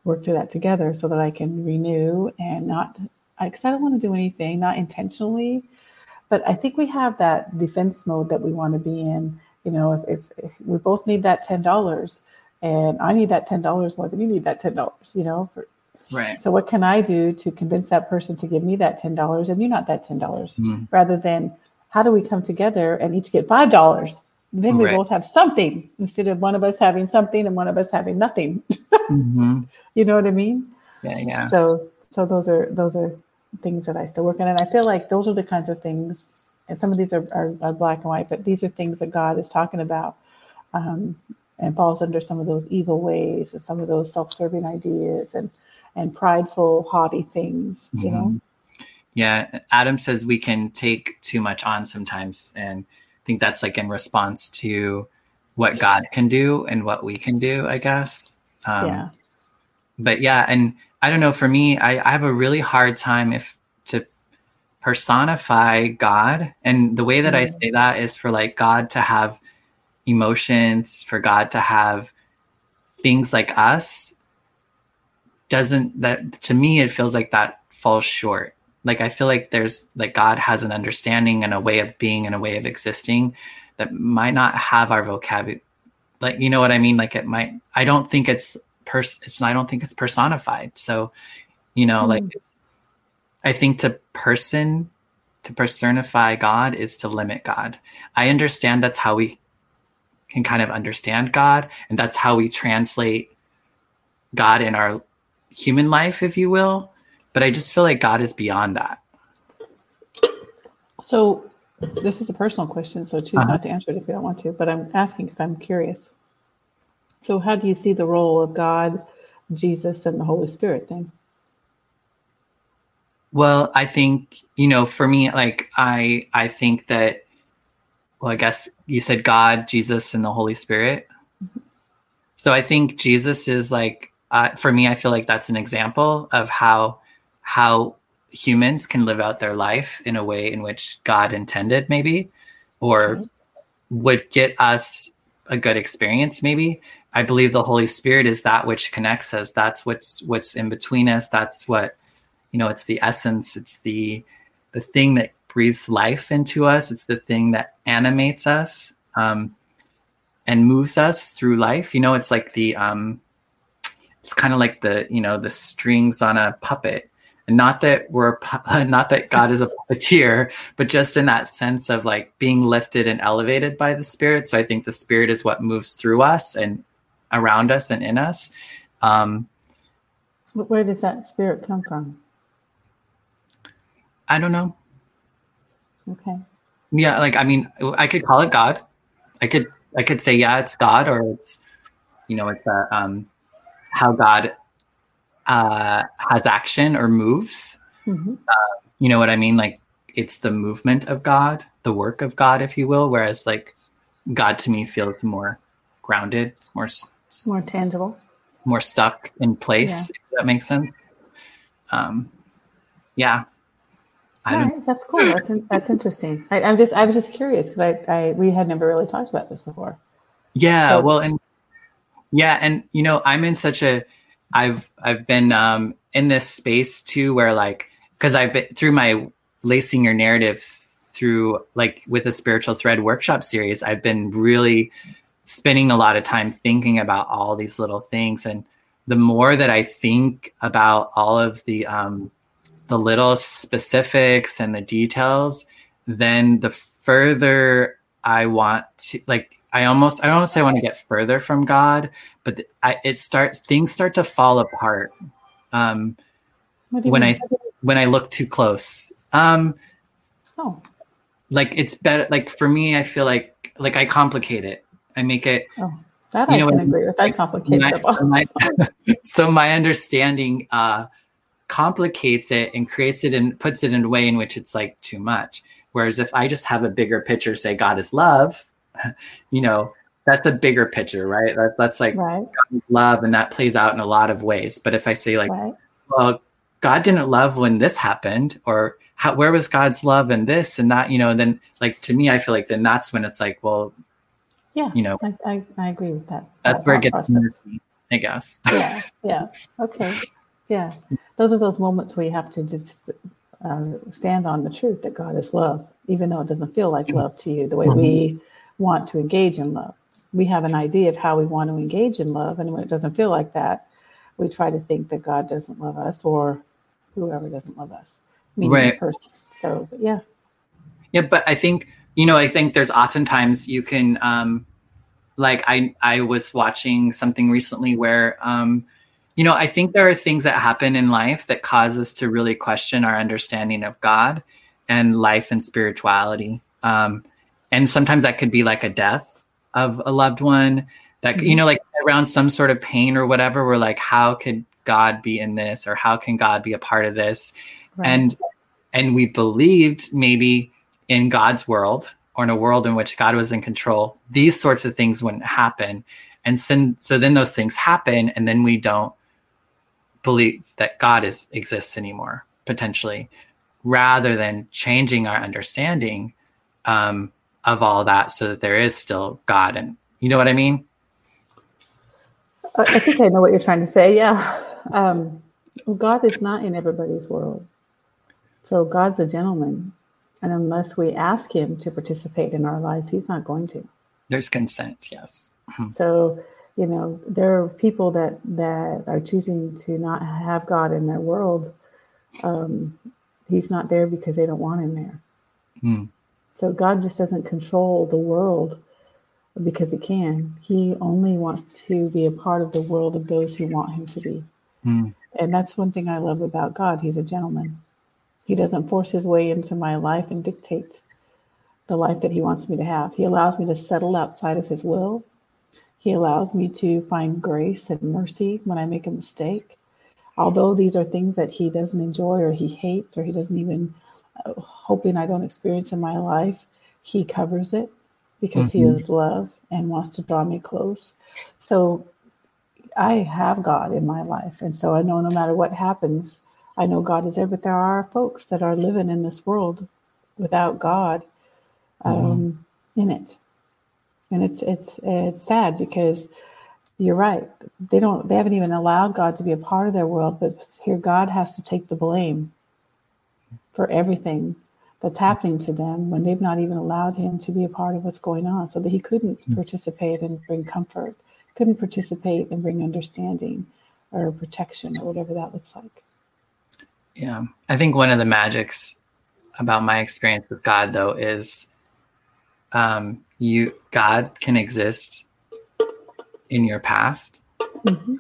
work through that together so that I can renew and not, because I, I don't want to do anything, not intentionally. But I think we have that defense mode that we want to be in. You know, if, if, if we both need that ten dollars and I need that ten dollars more than you need that ten dollars, you know. For, right. So what can I do to convince that person to give me that ten dollars and you not that ten dollars? Mm-hmm. Rather than how do we come together and each get five dollars? Then we right. both have something instead of one of us having something and one of us having nothing. Mm-hmm. You know what I mean? Yeah, yeah. So, so those are those are things that I still work on, and I feel like those are the kinds of things. And some of these are, are, are black and white, but these are things that God is talking about, um, and falls under some of those evil ways and some of those self-serving ideas and and prideful, haughty things. You mm-hmm. know? Yeah, Adam says we can take too much on sometimes, and I think that's like in response to what God can do and what we can do, I guess. Um, yeah. But yeah, and I don't know, for me, I, I have a really hard time if to personify God. And the way that mm-hmm. I say that is for like God to have emotions, for God to have things like us. Doesn't that, to me, it feels like that falls short. Like, I feel like there's like God has an understanding and a way of being and a way of existing that might not have our vocabulary. Like, you know what I mean? Like it might, I don't think it's pers it's, I don't think it's personified. So, you know, mm. like I think to person, to personify God is to limit God. I understand that's how we can kind of understand God. And that's how we translate God in our human life, if you will. But I just feel like God is beyond that. So this is a personal question, so choose uh-huh. not to answer it if you don't want to, but I'm asking because I'm curious. So how do you see the role of God, Jesus, and the Holy Spirit then? Well, I think, you know, for me, like, I, I think that, well, I guess you said God, Jesus, and the Holy Spirit. Mm-hmm. So I think Jesus is like, uh, for me, I feel like that's an example of how, how humans can live out their life in a way in which God intended, maybe, or okay. would get us a good experience. Maybe I believe the Holy Spirit is that which connects us. That's what's, what's in between us. That's what, you know, it's the essence. It's the, the thing that breathes life into us. It's the thing that animates us, um, and moves us through life. You know, it's like the, um, it's kind of like the, you know, the strings on a puppet. And not that we're, not that God is a puppeteer, but just in that sense of like being lifted and elevated by the Spirit. So I think the Spirit is what moves through us and around us and in us. Um, Where does that Spirit come from? I don't know. Okay. Yeah, like, I mean, I could call it God. I could, I could say, yeah, it's God, or it's, you know, it's uh, um, how God uh, has action or moves. Mm-hmm. Uh, you know what I mean? Like, it's the movement of God, the work of God, if you will. Whereas, like, God to me feels more grounded, more more tangible, more stuck in place. Yeah. If that makes sense. Um, yeah. All right, that's cool. That's that's interesting. I, I'm just I was just curious because I, I we had never really talked about this before. Yeah, so, well, and yeah, and you know, I'm in such a I've I've been um, in this space too, where like because I've been through my Lacing Your Narrative through like with a Spiritual Thread workshop series, I've been really spending a lot of time thinking about all these little things, and the more that I think about all of the um, the little specifics and the details, then the further I want to, like, I almost, I don't want to say I want to get further from God, but I, it starts, things start to fall apart. Um, when mean? I, when I look too close, um, oh, like it's better. Like for me, I feel like, like I complicate it. I make it, oh, that I can agree with. I complicate stuff. So my understanding, uh, complicates it and creates it and puts it in a way in which it's like too much. Whereas if I just have a bigger picture, say God is love, you know, that's a bigger picture, right? That, that's like right. God is love, and that plays out in a lot of ways. But if I say like, right. well, God didn't love when this happened, or how, where was God's love in this and that, you know, then like, to me, I feel like then that's when it's like, well, yeah, you know, I, I, I agree with that. That's that where it gets messy. I guess. Yeah. Yeah. Okay. Yeah. Those are those moments where you have to just uh, stand on the truth that God is love, even though it doesn't feel like love to you, the way we want to engage in love. We have an idea of how we want to engage in love. And when it doesn't feel like that, we try to think that God doesn't love us or whoever doesn't love us, meaning Right. the person. So, but yeah. Yeah, but I think, you know, I think there's oftentimes you can, um, like I, I was watching something recently where, um, you know, I think there are things that happen in life that cause us to really question our understanding of God and life and spirituality. Um, and sometimes that could be like a death of a loved one that, mm-hmm. you know, like around some sort of pain or whatever, we're like, how could God be in this? Or how can God be a part of this? Right. And, and we believed maybe in God's world or in a world in which God was in control, these sorts of things wouldn't happen. And so, so then those things happen, and then we don't believe that God is exists anymore, potentially, rather than changing our understanding um, of all that so that there is still God. And you know what I mean? I think I know what you're trying to say. Yeah. Um, God is not in everybody's world. So God's a gentleman. And unless we ask him to participate in our lives, he's not going to. There's consent, yes. So, you know, there are people that, that are choosing to not have God in their world. Um, he's not there because they don't want him there. Mm. So God just doesn't control the world because he can. He only wants to be a part of the world of those who want him to be. Mm. And that's one thing I love about God. He's a gentleman. He doesn't force his way into my life and dictate the life that he wants me to have. He allows me to settle outside of his will. He allows me to find grace and mercy when I make a mistake. Although these are things that he doesn't enjoy or he hates or he doesn't even uh, hoping I don't experience in my life, he covers it because mm-hmm. he is love and wants to draw me close. So I have God in my life. And so I know no matter what happens, I know God is there, but there are folks that are living in this world without God um, mm-hmm. in it. And it's, it's, it's sad because you're right. They don't, they haven't even allowed God to be a part of their world, but here God has to take the blame for everything that's happening to them when they've not even allowed him to be a part of what's going on, so that he couldn't mm-hmm. participate and bring comfort, couldn't participate and bring understanding or protection or whatever that looks like. Yeah. I think one of the magics about my experience with God, though, is um, you God can exist in your past. Mm-hmm.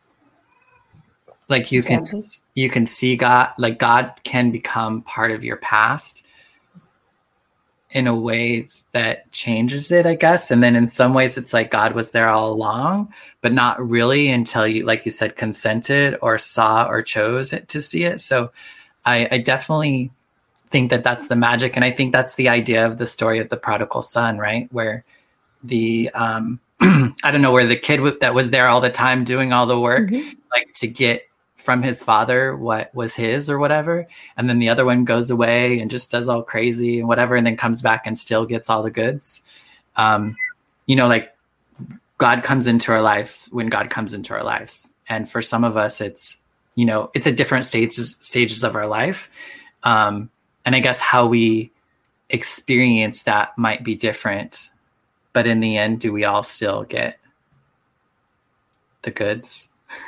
Like you exactly. can you can see God, like God can become part of your past in a way that changes it, I guess. And then in some ways it's like God was there all along, but not really until you, like you said, consented or saw or chose it to see it. So I, I definitely think that that's the magic. And I think that's the idea of the story of the prodigal son, right? Where the, um, I don't know, where the kid w- that was there all the time doing all the work, mm-hmm. like to get from his father what was his or whatever. And then the other one goes away and just does all crazy and whatever, and then comes back and still gets all the goods. Um, you know, like God comes into our lives when God comes into our lives. And for some of us, it's, you know, it's at different stages, stages of our life. Um, and I guess how we experience that might be different. But in the end, do we all still get the goods,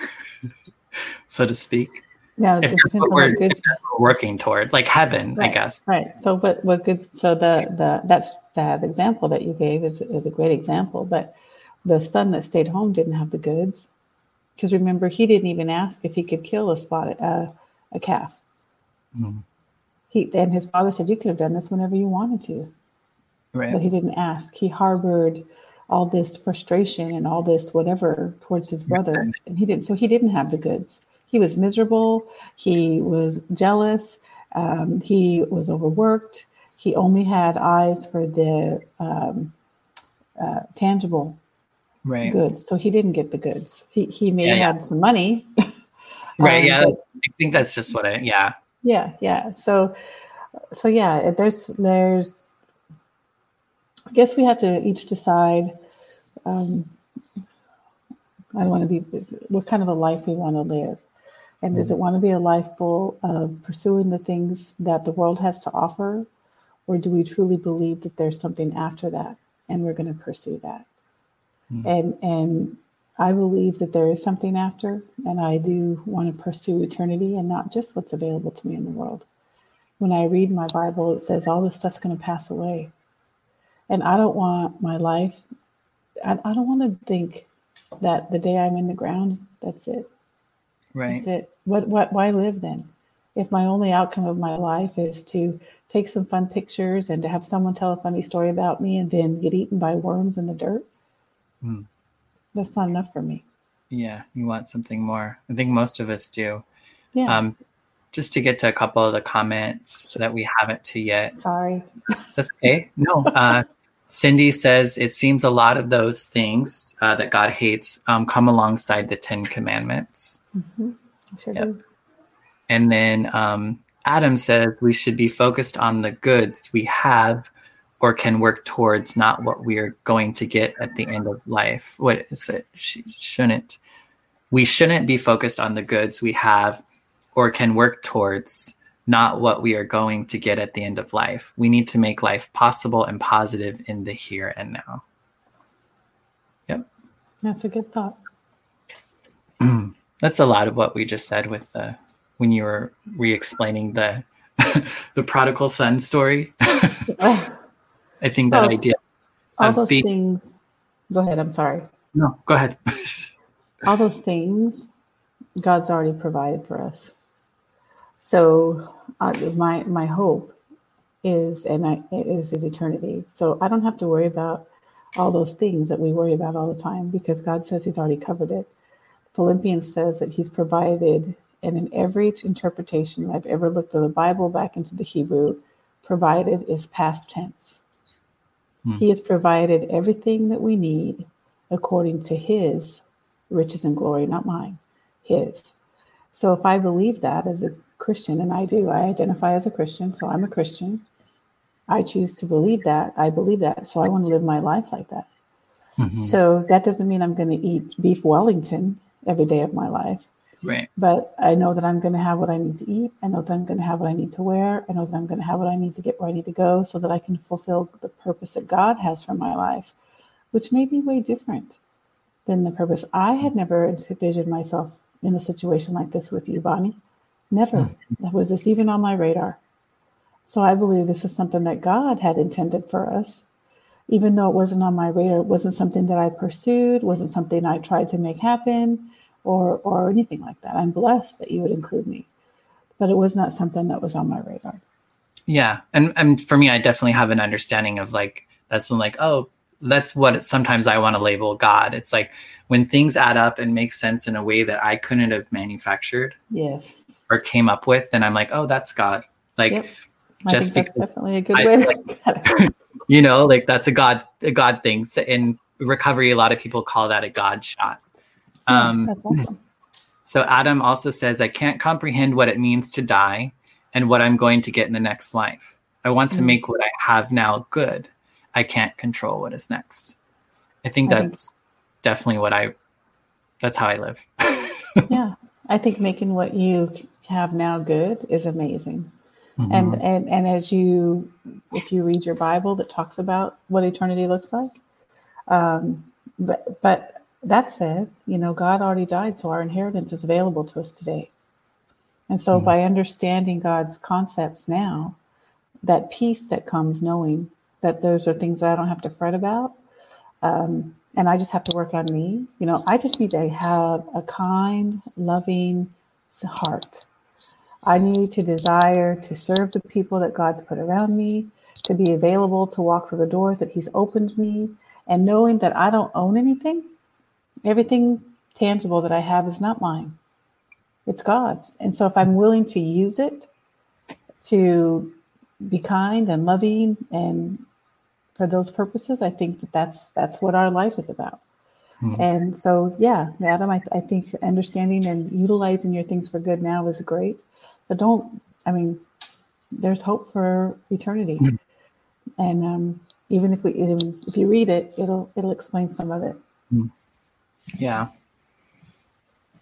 so to speak? No, it if depends on what good we're working toward, like heaven, right, I guess. Right. So, but what good? So the the that's that example that you gave is is a great example. But the son that stayed home didn't have the goods, because remember, he didn't even ask if he could kill a spotted uh, a calf. Mm. He and his father said, "You could have done this whenever you wanted to." Right. But he didn't ask. He harbored all this frustration and all this whatever towards his brother. And he didn't. So he didn't have the goods. He was miserable. He was jealous. Um, he was overworked. He only had eyes for the um, uh, tangible right. goods. So he didn't get the goods. He he may have yeah, had yeah. some money. Right. um, yeah. But, I think that's just what I, yeah. Yeah. Yeah. So, so yeah, there's, there's, I guess we have to each decide. Um, I want to be, what kind of a life we want to live. And does it want to be a life full of pursuing the things that the world has to offer? Or do we truly believe that there's something after that and we're going to pursue that? Mm. And, and I believe that there is something after, and I do want to pursue eternity and not just what's available to me in the world. When I read my Bible, it says all this stuff's going to pass away. And I don't want my life, I, I don't want to think that the day I'm in the ground, that's it. Right. That's it. What, what, why live then? If my only outcome of my life is to take some fun pictures and to have someone tell a funny story about me and then get eaten by worms in the dirt, mm. that's not enough for me. Yeah, you want something more. I think most of us do. Yeah. Um, just to get to a couple of the comments that we haven't to yet. Sorry. That's okay. No. Uh, Cindy says, it seems a lot of those things uh, that God hates um, come alongside the Ten Commandments. Mm-hmm. Sure yep. do. And then um, Adam says we should be focused on the goods we have or can work towards, not what we are going to get at the end of life. What is it? She shouldn't. We shouldn't be focused on the goods we have or can work towards, not what we are going to get at the end of life. We need to make life possible and positive in the here and now. Yep. That's a good thought. That's a lot of what we just said with the, when you were re-explaining the the prodigal son story. oh. I think that oh, idea. All those being, things. Go ahead. I'm sorry. No, go ahead. All those things God's already provided for us. So uh, my my hope is, and I, is, is eternity. So I don't have to worry about all those things that we worry about all the time because God says he's already covered it. Philippians says that he's provided, and in every interpretation I've ever looked at the Bible back into the Hebrew, provided is past tense. Hmm. He has provided everything that we need according to his riches and glory, not mine, his. So if I believe that as a Christian, and I do, I identify as a Christian, so I'm a Christian. I choose to believe that. I believe that. So I want to live my life like that. Mm-hmm. So that doesn't mean I'm going to eat beef Wellington every day of my life. Right. But I know that I'm going to have what I need to eat. I know that I'm going to have what I need to wear. I know that I'm going to have what I need to get where I need to go so that I can fulfill the purpose that God has for my life, which may be way different than the purpose. I had never envisioned myself in a situation like this with you, Bonnie. Never. Mm-hmm. Was this even on my radar? So I believe this is something that God had intended for us. Even though it wasn't on my radar, it wasn't something that I pursued, wasn't something I tried to make happen or or anything like that. I'm blessed that you would include me, but it was not something that was on my radar. Yeah. And, and for me, I definitely have an understanding of like, that's when like, oh, that's what sometimes I want to label God. It's like when things add up and make sense in a way that I couldn't have manufactured yes. or came up with, then I'm like, oh, that's God. Like, yep. I just think because that's definitely a good way to look at it. You know, like that's a God, a God thing. So in recovery, a lot of people call that a God shot. Yeah, um, that's awesome. So Adam also says, I can't comprehend what it means to die and what I'm going to get in the next life. I want to mm. make what I have now good. I can't control what is next. I think I that's think, definitely what I, that's how I live. Yeah. I think making what you have now good is amazing. Mm-hmm. And, and, and as you, if you read your Bible that talks about what eternity looks like, um, but, but that said, you know, God already died. So our inheritance is available to us today. And so mm-hmm. by understanding God's concepts now, that peace that comes knowing that those are things that I don't have to fret about. Um, and I just have to work on me. You know, I just need to have a kind, loving heart. I need to desire to serve the people that God's put around me, to be available to walk through the doors that he's opened me, and knowing that I don't own anything. Everything tangible that I have is not mine. It's God's. And so if I'm willing to use it to be kind and loving and for those purposes, I think that that's, that's what our life is about. Mm-hmm. And so, yeah, Adam, I, I think understanding and utilizing your things for good now is great. But don't, I mean, there's hope for eternity. Mm-hmm. And um, even if we, if you read it, it'll, it'll explain some of it. Mm-hmm. Yeah.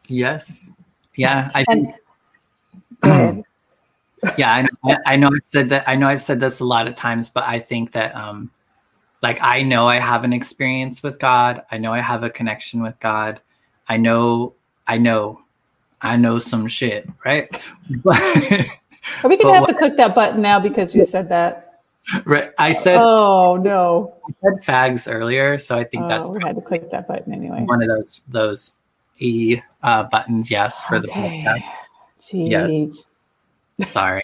Yes. Yeah. I And think, go ahead. yeah, I know, I know I've said that. I know I've said this a lot of times, but I think that, um, like, I know I have an experience with God. I know I have a connection with God. I know, I know, I know some shit, right? But, Are we going to but have what, to click that button now because you said that? right, I said, Oh, no. I said fags earlier, so I think that's Oh, we had to click that button anyway. one of those those e uh, buttons. Yes, for the Okay. podcast. Jeez. Yes, sorry.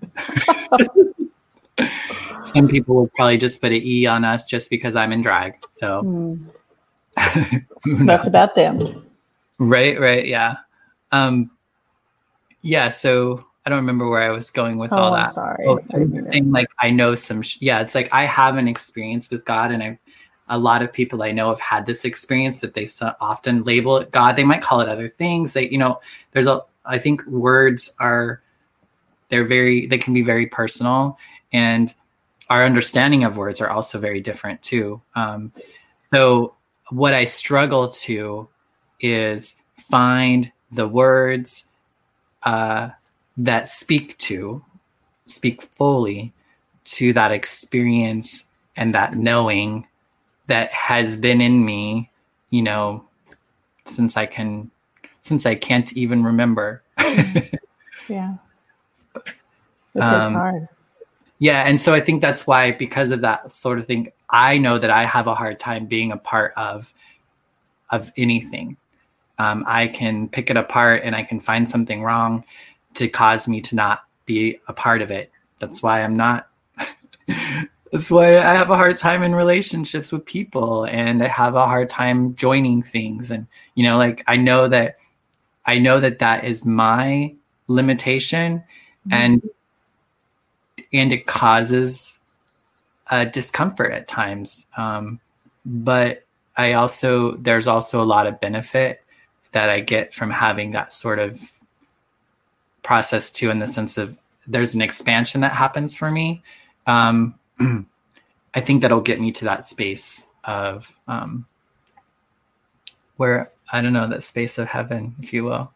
Some people would probably just put an E on us just because I'm in drag. So Hmm. who That's knows? about them. Right, right, yeah. Um, yeah, so I don't remember where I was going with Oh, all I'm that. sorry. Oh, I I didn't was mean saying like I know some. Sh- yeah, it's like I have an experience with God, and I, a lot of people I know have had this experience that they so often label it God. They might call it other things. They, you know, there's a. I think words are, they're very. They can be very personal, and our understanding of words are also very different too. Um, so what I struggle to is find the words uh, that speak to, speak fully to that experience and that knowing that has been in me, you know, since I can, since I can't even remember. Yeah. It's, um, it's hard. Yeah. And so I think that's why, because of that sort of thing, I know that I have a hard time being a part of, of anything. Um, I can pick it apart and I can find something wrong to cause me to not be a part of it. That's why I'm not, that's why I have a hard time in relationships with people, and I have a hard time joining things. And, you know, like, I know that, I know that that is my limitation, mm-hmm. and, and it causes uh, discomfort at times. Um, but I also, there's also a lot of benefit that I get from having that sort of process too, in the sense of there's an expansion that happens for me. Um, I think that'll get me to that space of um, where, I don't know, that space of heaven, if you will.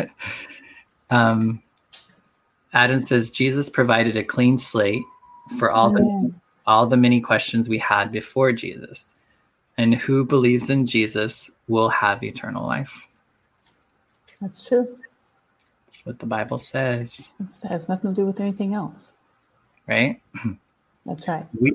um, Adam says, Jesus provided a clean slate for all the, all the many questions we had before Jesus. And who believes in Jesus will have eternal life. That's true. That's what the Bible says. It has nothing to do with anything else. Right? That's right. We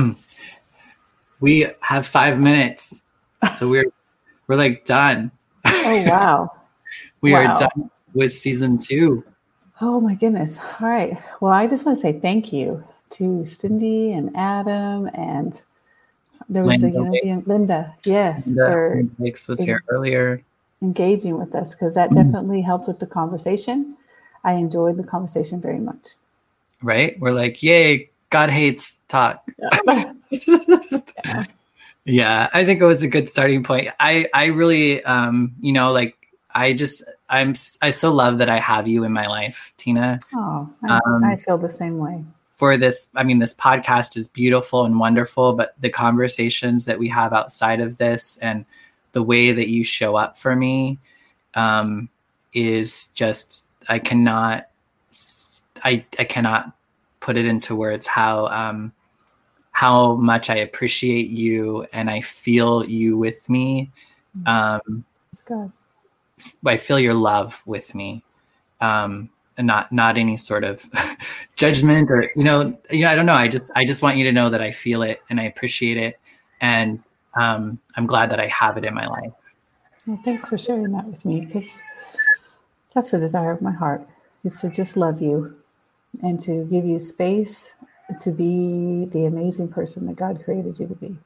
we have five minutes. So we're we're like done. Oh wow. we wow. are done with season two. Oh my goodness. All right. Well, I just want to say thank you to Cindy and Adam, and there was Linda a you know, Linda. Yes. Linda for Hicks was here earlier. Engaging with us, because that definitely helped with the conversation. I enjoyed the conversation very much. Right? We're like, yay, God hates talk. Yeah. yeah. yeah, I think it was a good starting point. I, I really, um, you know, like, I just, I'm, I so love that I have you in my life, Tina. Oh, I, um, I feel the same way. For this, I mean, this podcast is beautiful and wonderful, but the conversations that we have outside of this and the way that you show up for me um, is just, I cannot, I, I cannot put it into words how, um, how much I appreciate you and I feel you with me. Um, That's good. I feel your love with me. Um, and not, not any sort of judgment or, you know, you know, I don't know. I just, I just want you to know that I feel it and I appreciate it. And um, I'm glad that I have it in my life. Well, thanks for sharing that with me, because that's the desire of my heart, is to just love you and to give you space to be the amazing person that God created you to be.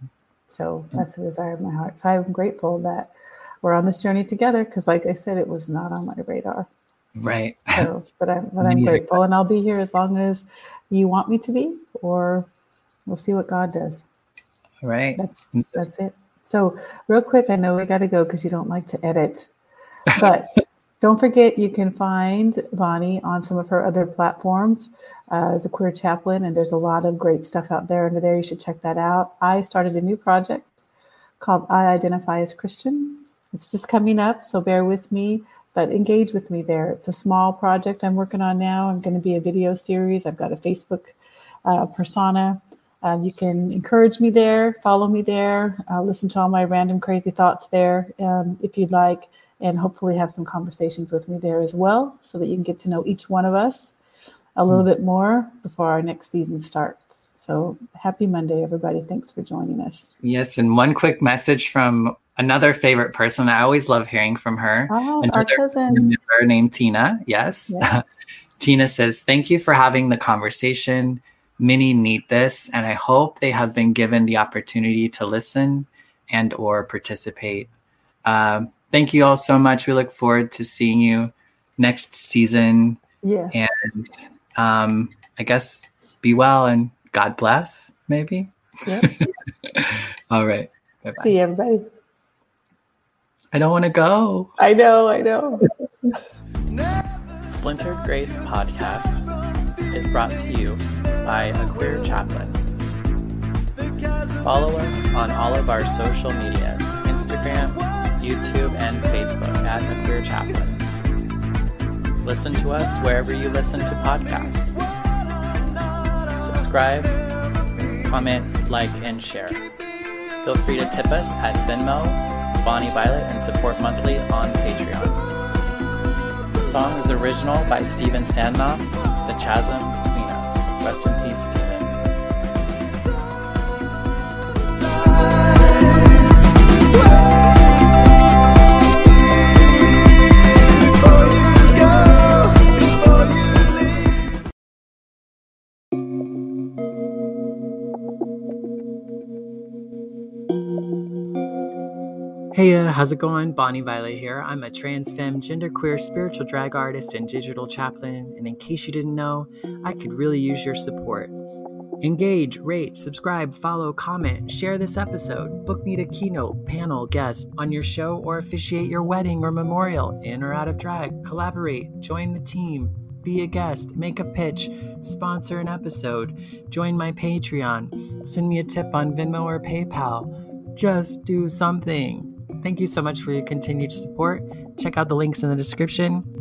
So that's the desire of my heart. So I'm grateful that we're on this journey together, because like I said, it was not on my radar. Right. So, but I'm, but I'm grateful, and I'll be here as long as you want me to be, or we'll see what God does. Right. That's, that's it. So real quick, I know we got to go because you don't like to edit, but don't forget, you can find Bonnie on some of her other platforms uh, as a queer chaplain, and there's a lot of great stuff out there under there. You should check that out. I started a new project called I Identify as Christian. it's just coming up, so bear with me, but engage with me there. It's a small project I'm working on now. I'm going to be a video series. I've got a Facebook uh, persona. Uh, you can encourage me there, follow me there, uh, listen to all my random crazy thoughts there um, if you'd like, and hopefully have some conversations with me there as well so that you can get to know each one of us a little bit more before our next season starts. So happy Monday, everybody. Thanks for joining us. Yes, and one quick message from another favorite person. I always love hearing from her. Oh, another our cousin. member named Tina. Yes. Yeah. Tina says, thank you for having the conversation. Many need this, and I hope they have been given the opportunity to listen and or participate. Um, thank you all so much. We look forward to seeing you next season. Yes. And um, I guess be well and God bless, maybe. Yep. All right. Bye-bye. See you, everybody. I don't want to go. I know, I know. Splintered Grace Podcast is brought to you by A Queer Chaplain. Follow us on all of our social medias, Instagram, YouTube, and Facebook at A Queer Chaplain. Listen to us wherever you listen to podcasts. Subscribe, comment, like, and share. Feel free to tip us at Venmo, Bonnie Violet, and support monthly on Patreon. The song is original by Steven Sandnoff, The Chasm Between Us. Rest in peace, Steven. Hey, uh, how's it going? Bonnie Violet here. I'm a trans femme, genderqueer, spiritual drag artist, and digital chaplain. And in case you didn't know, I could really use your support. Engage, rate, subscribe, follow, comment, share this episode, book me to keynote, panel, guest on your show, or officiate your wedding or memorial, in or out of drag, collaborate, join the team, be a guest, make a pitch, sponsor an episode, join my Patreon, send me a tip on Venmo or PayPal. Just do something. Thank you so much for your continued support. Check out the links in the description.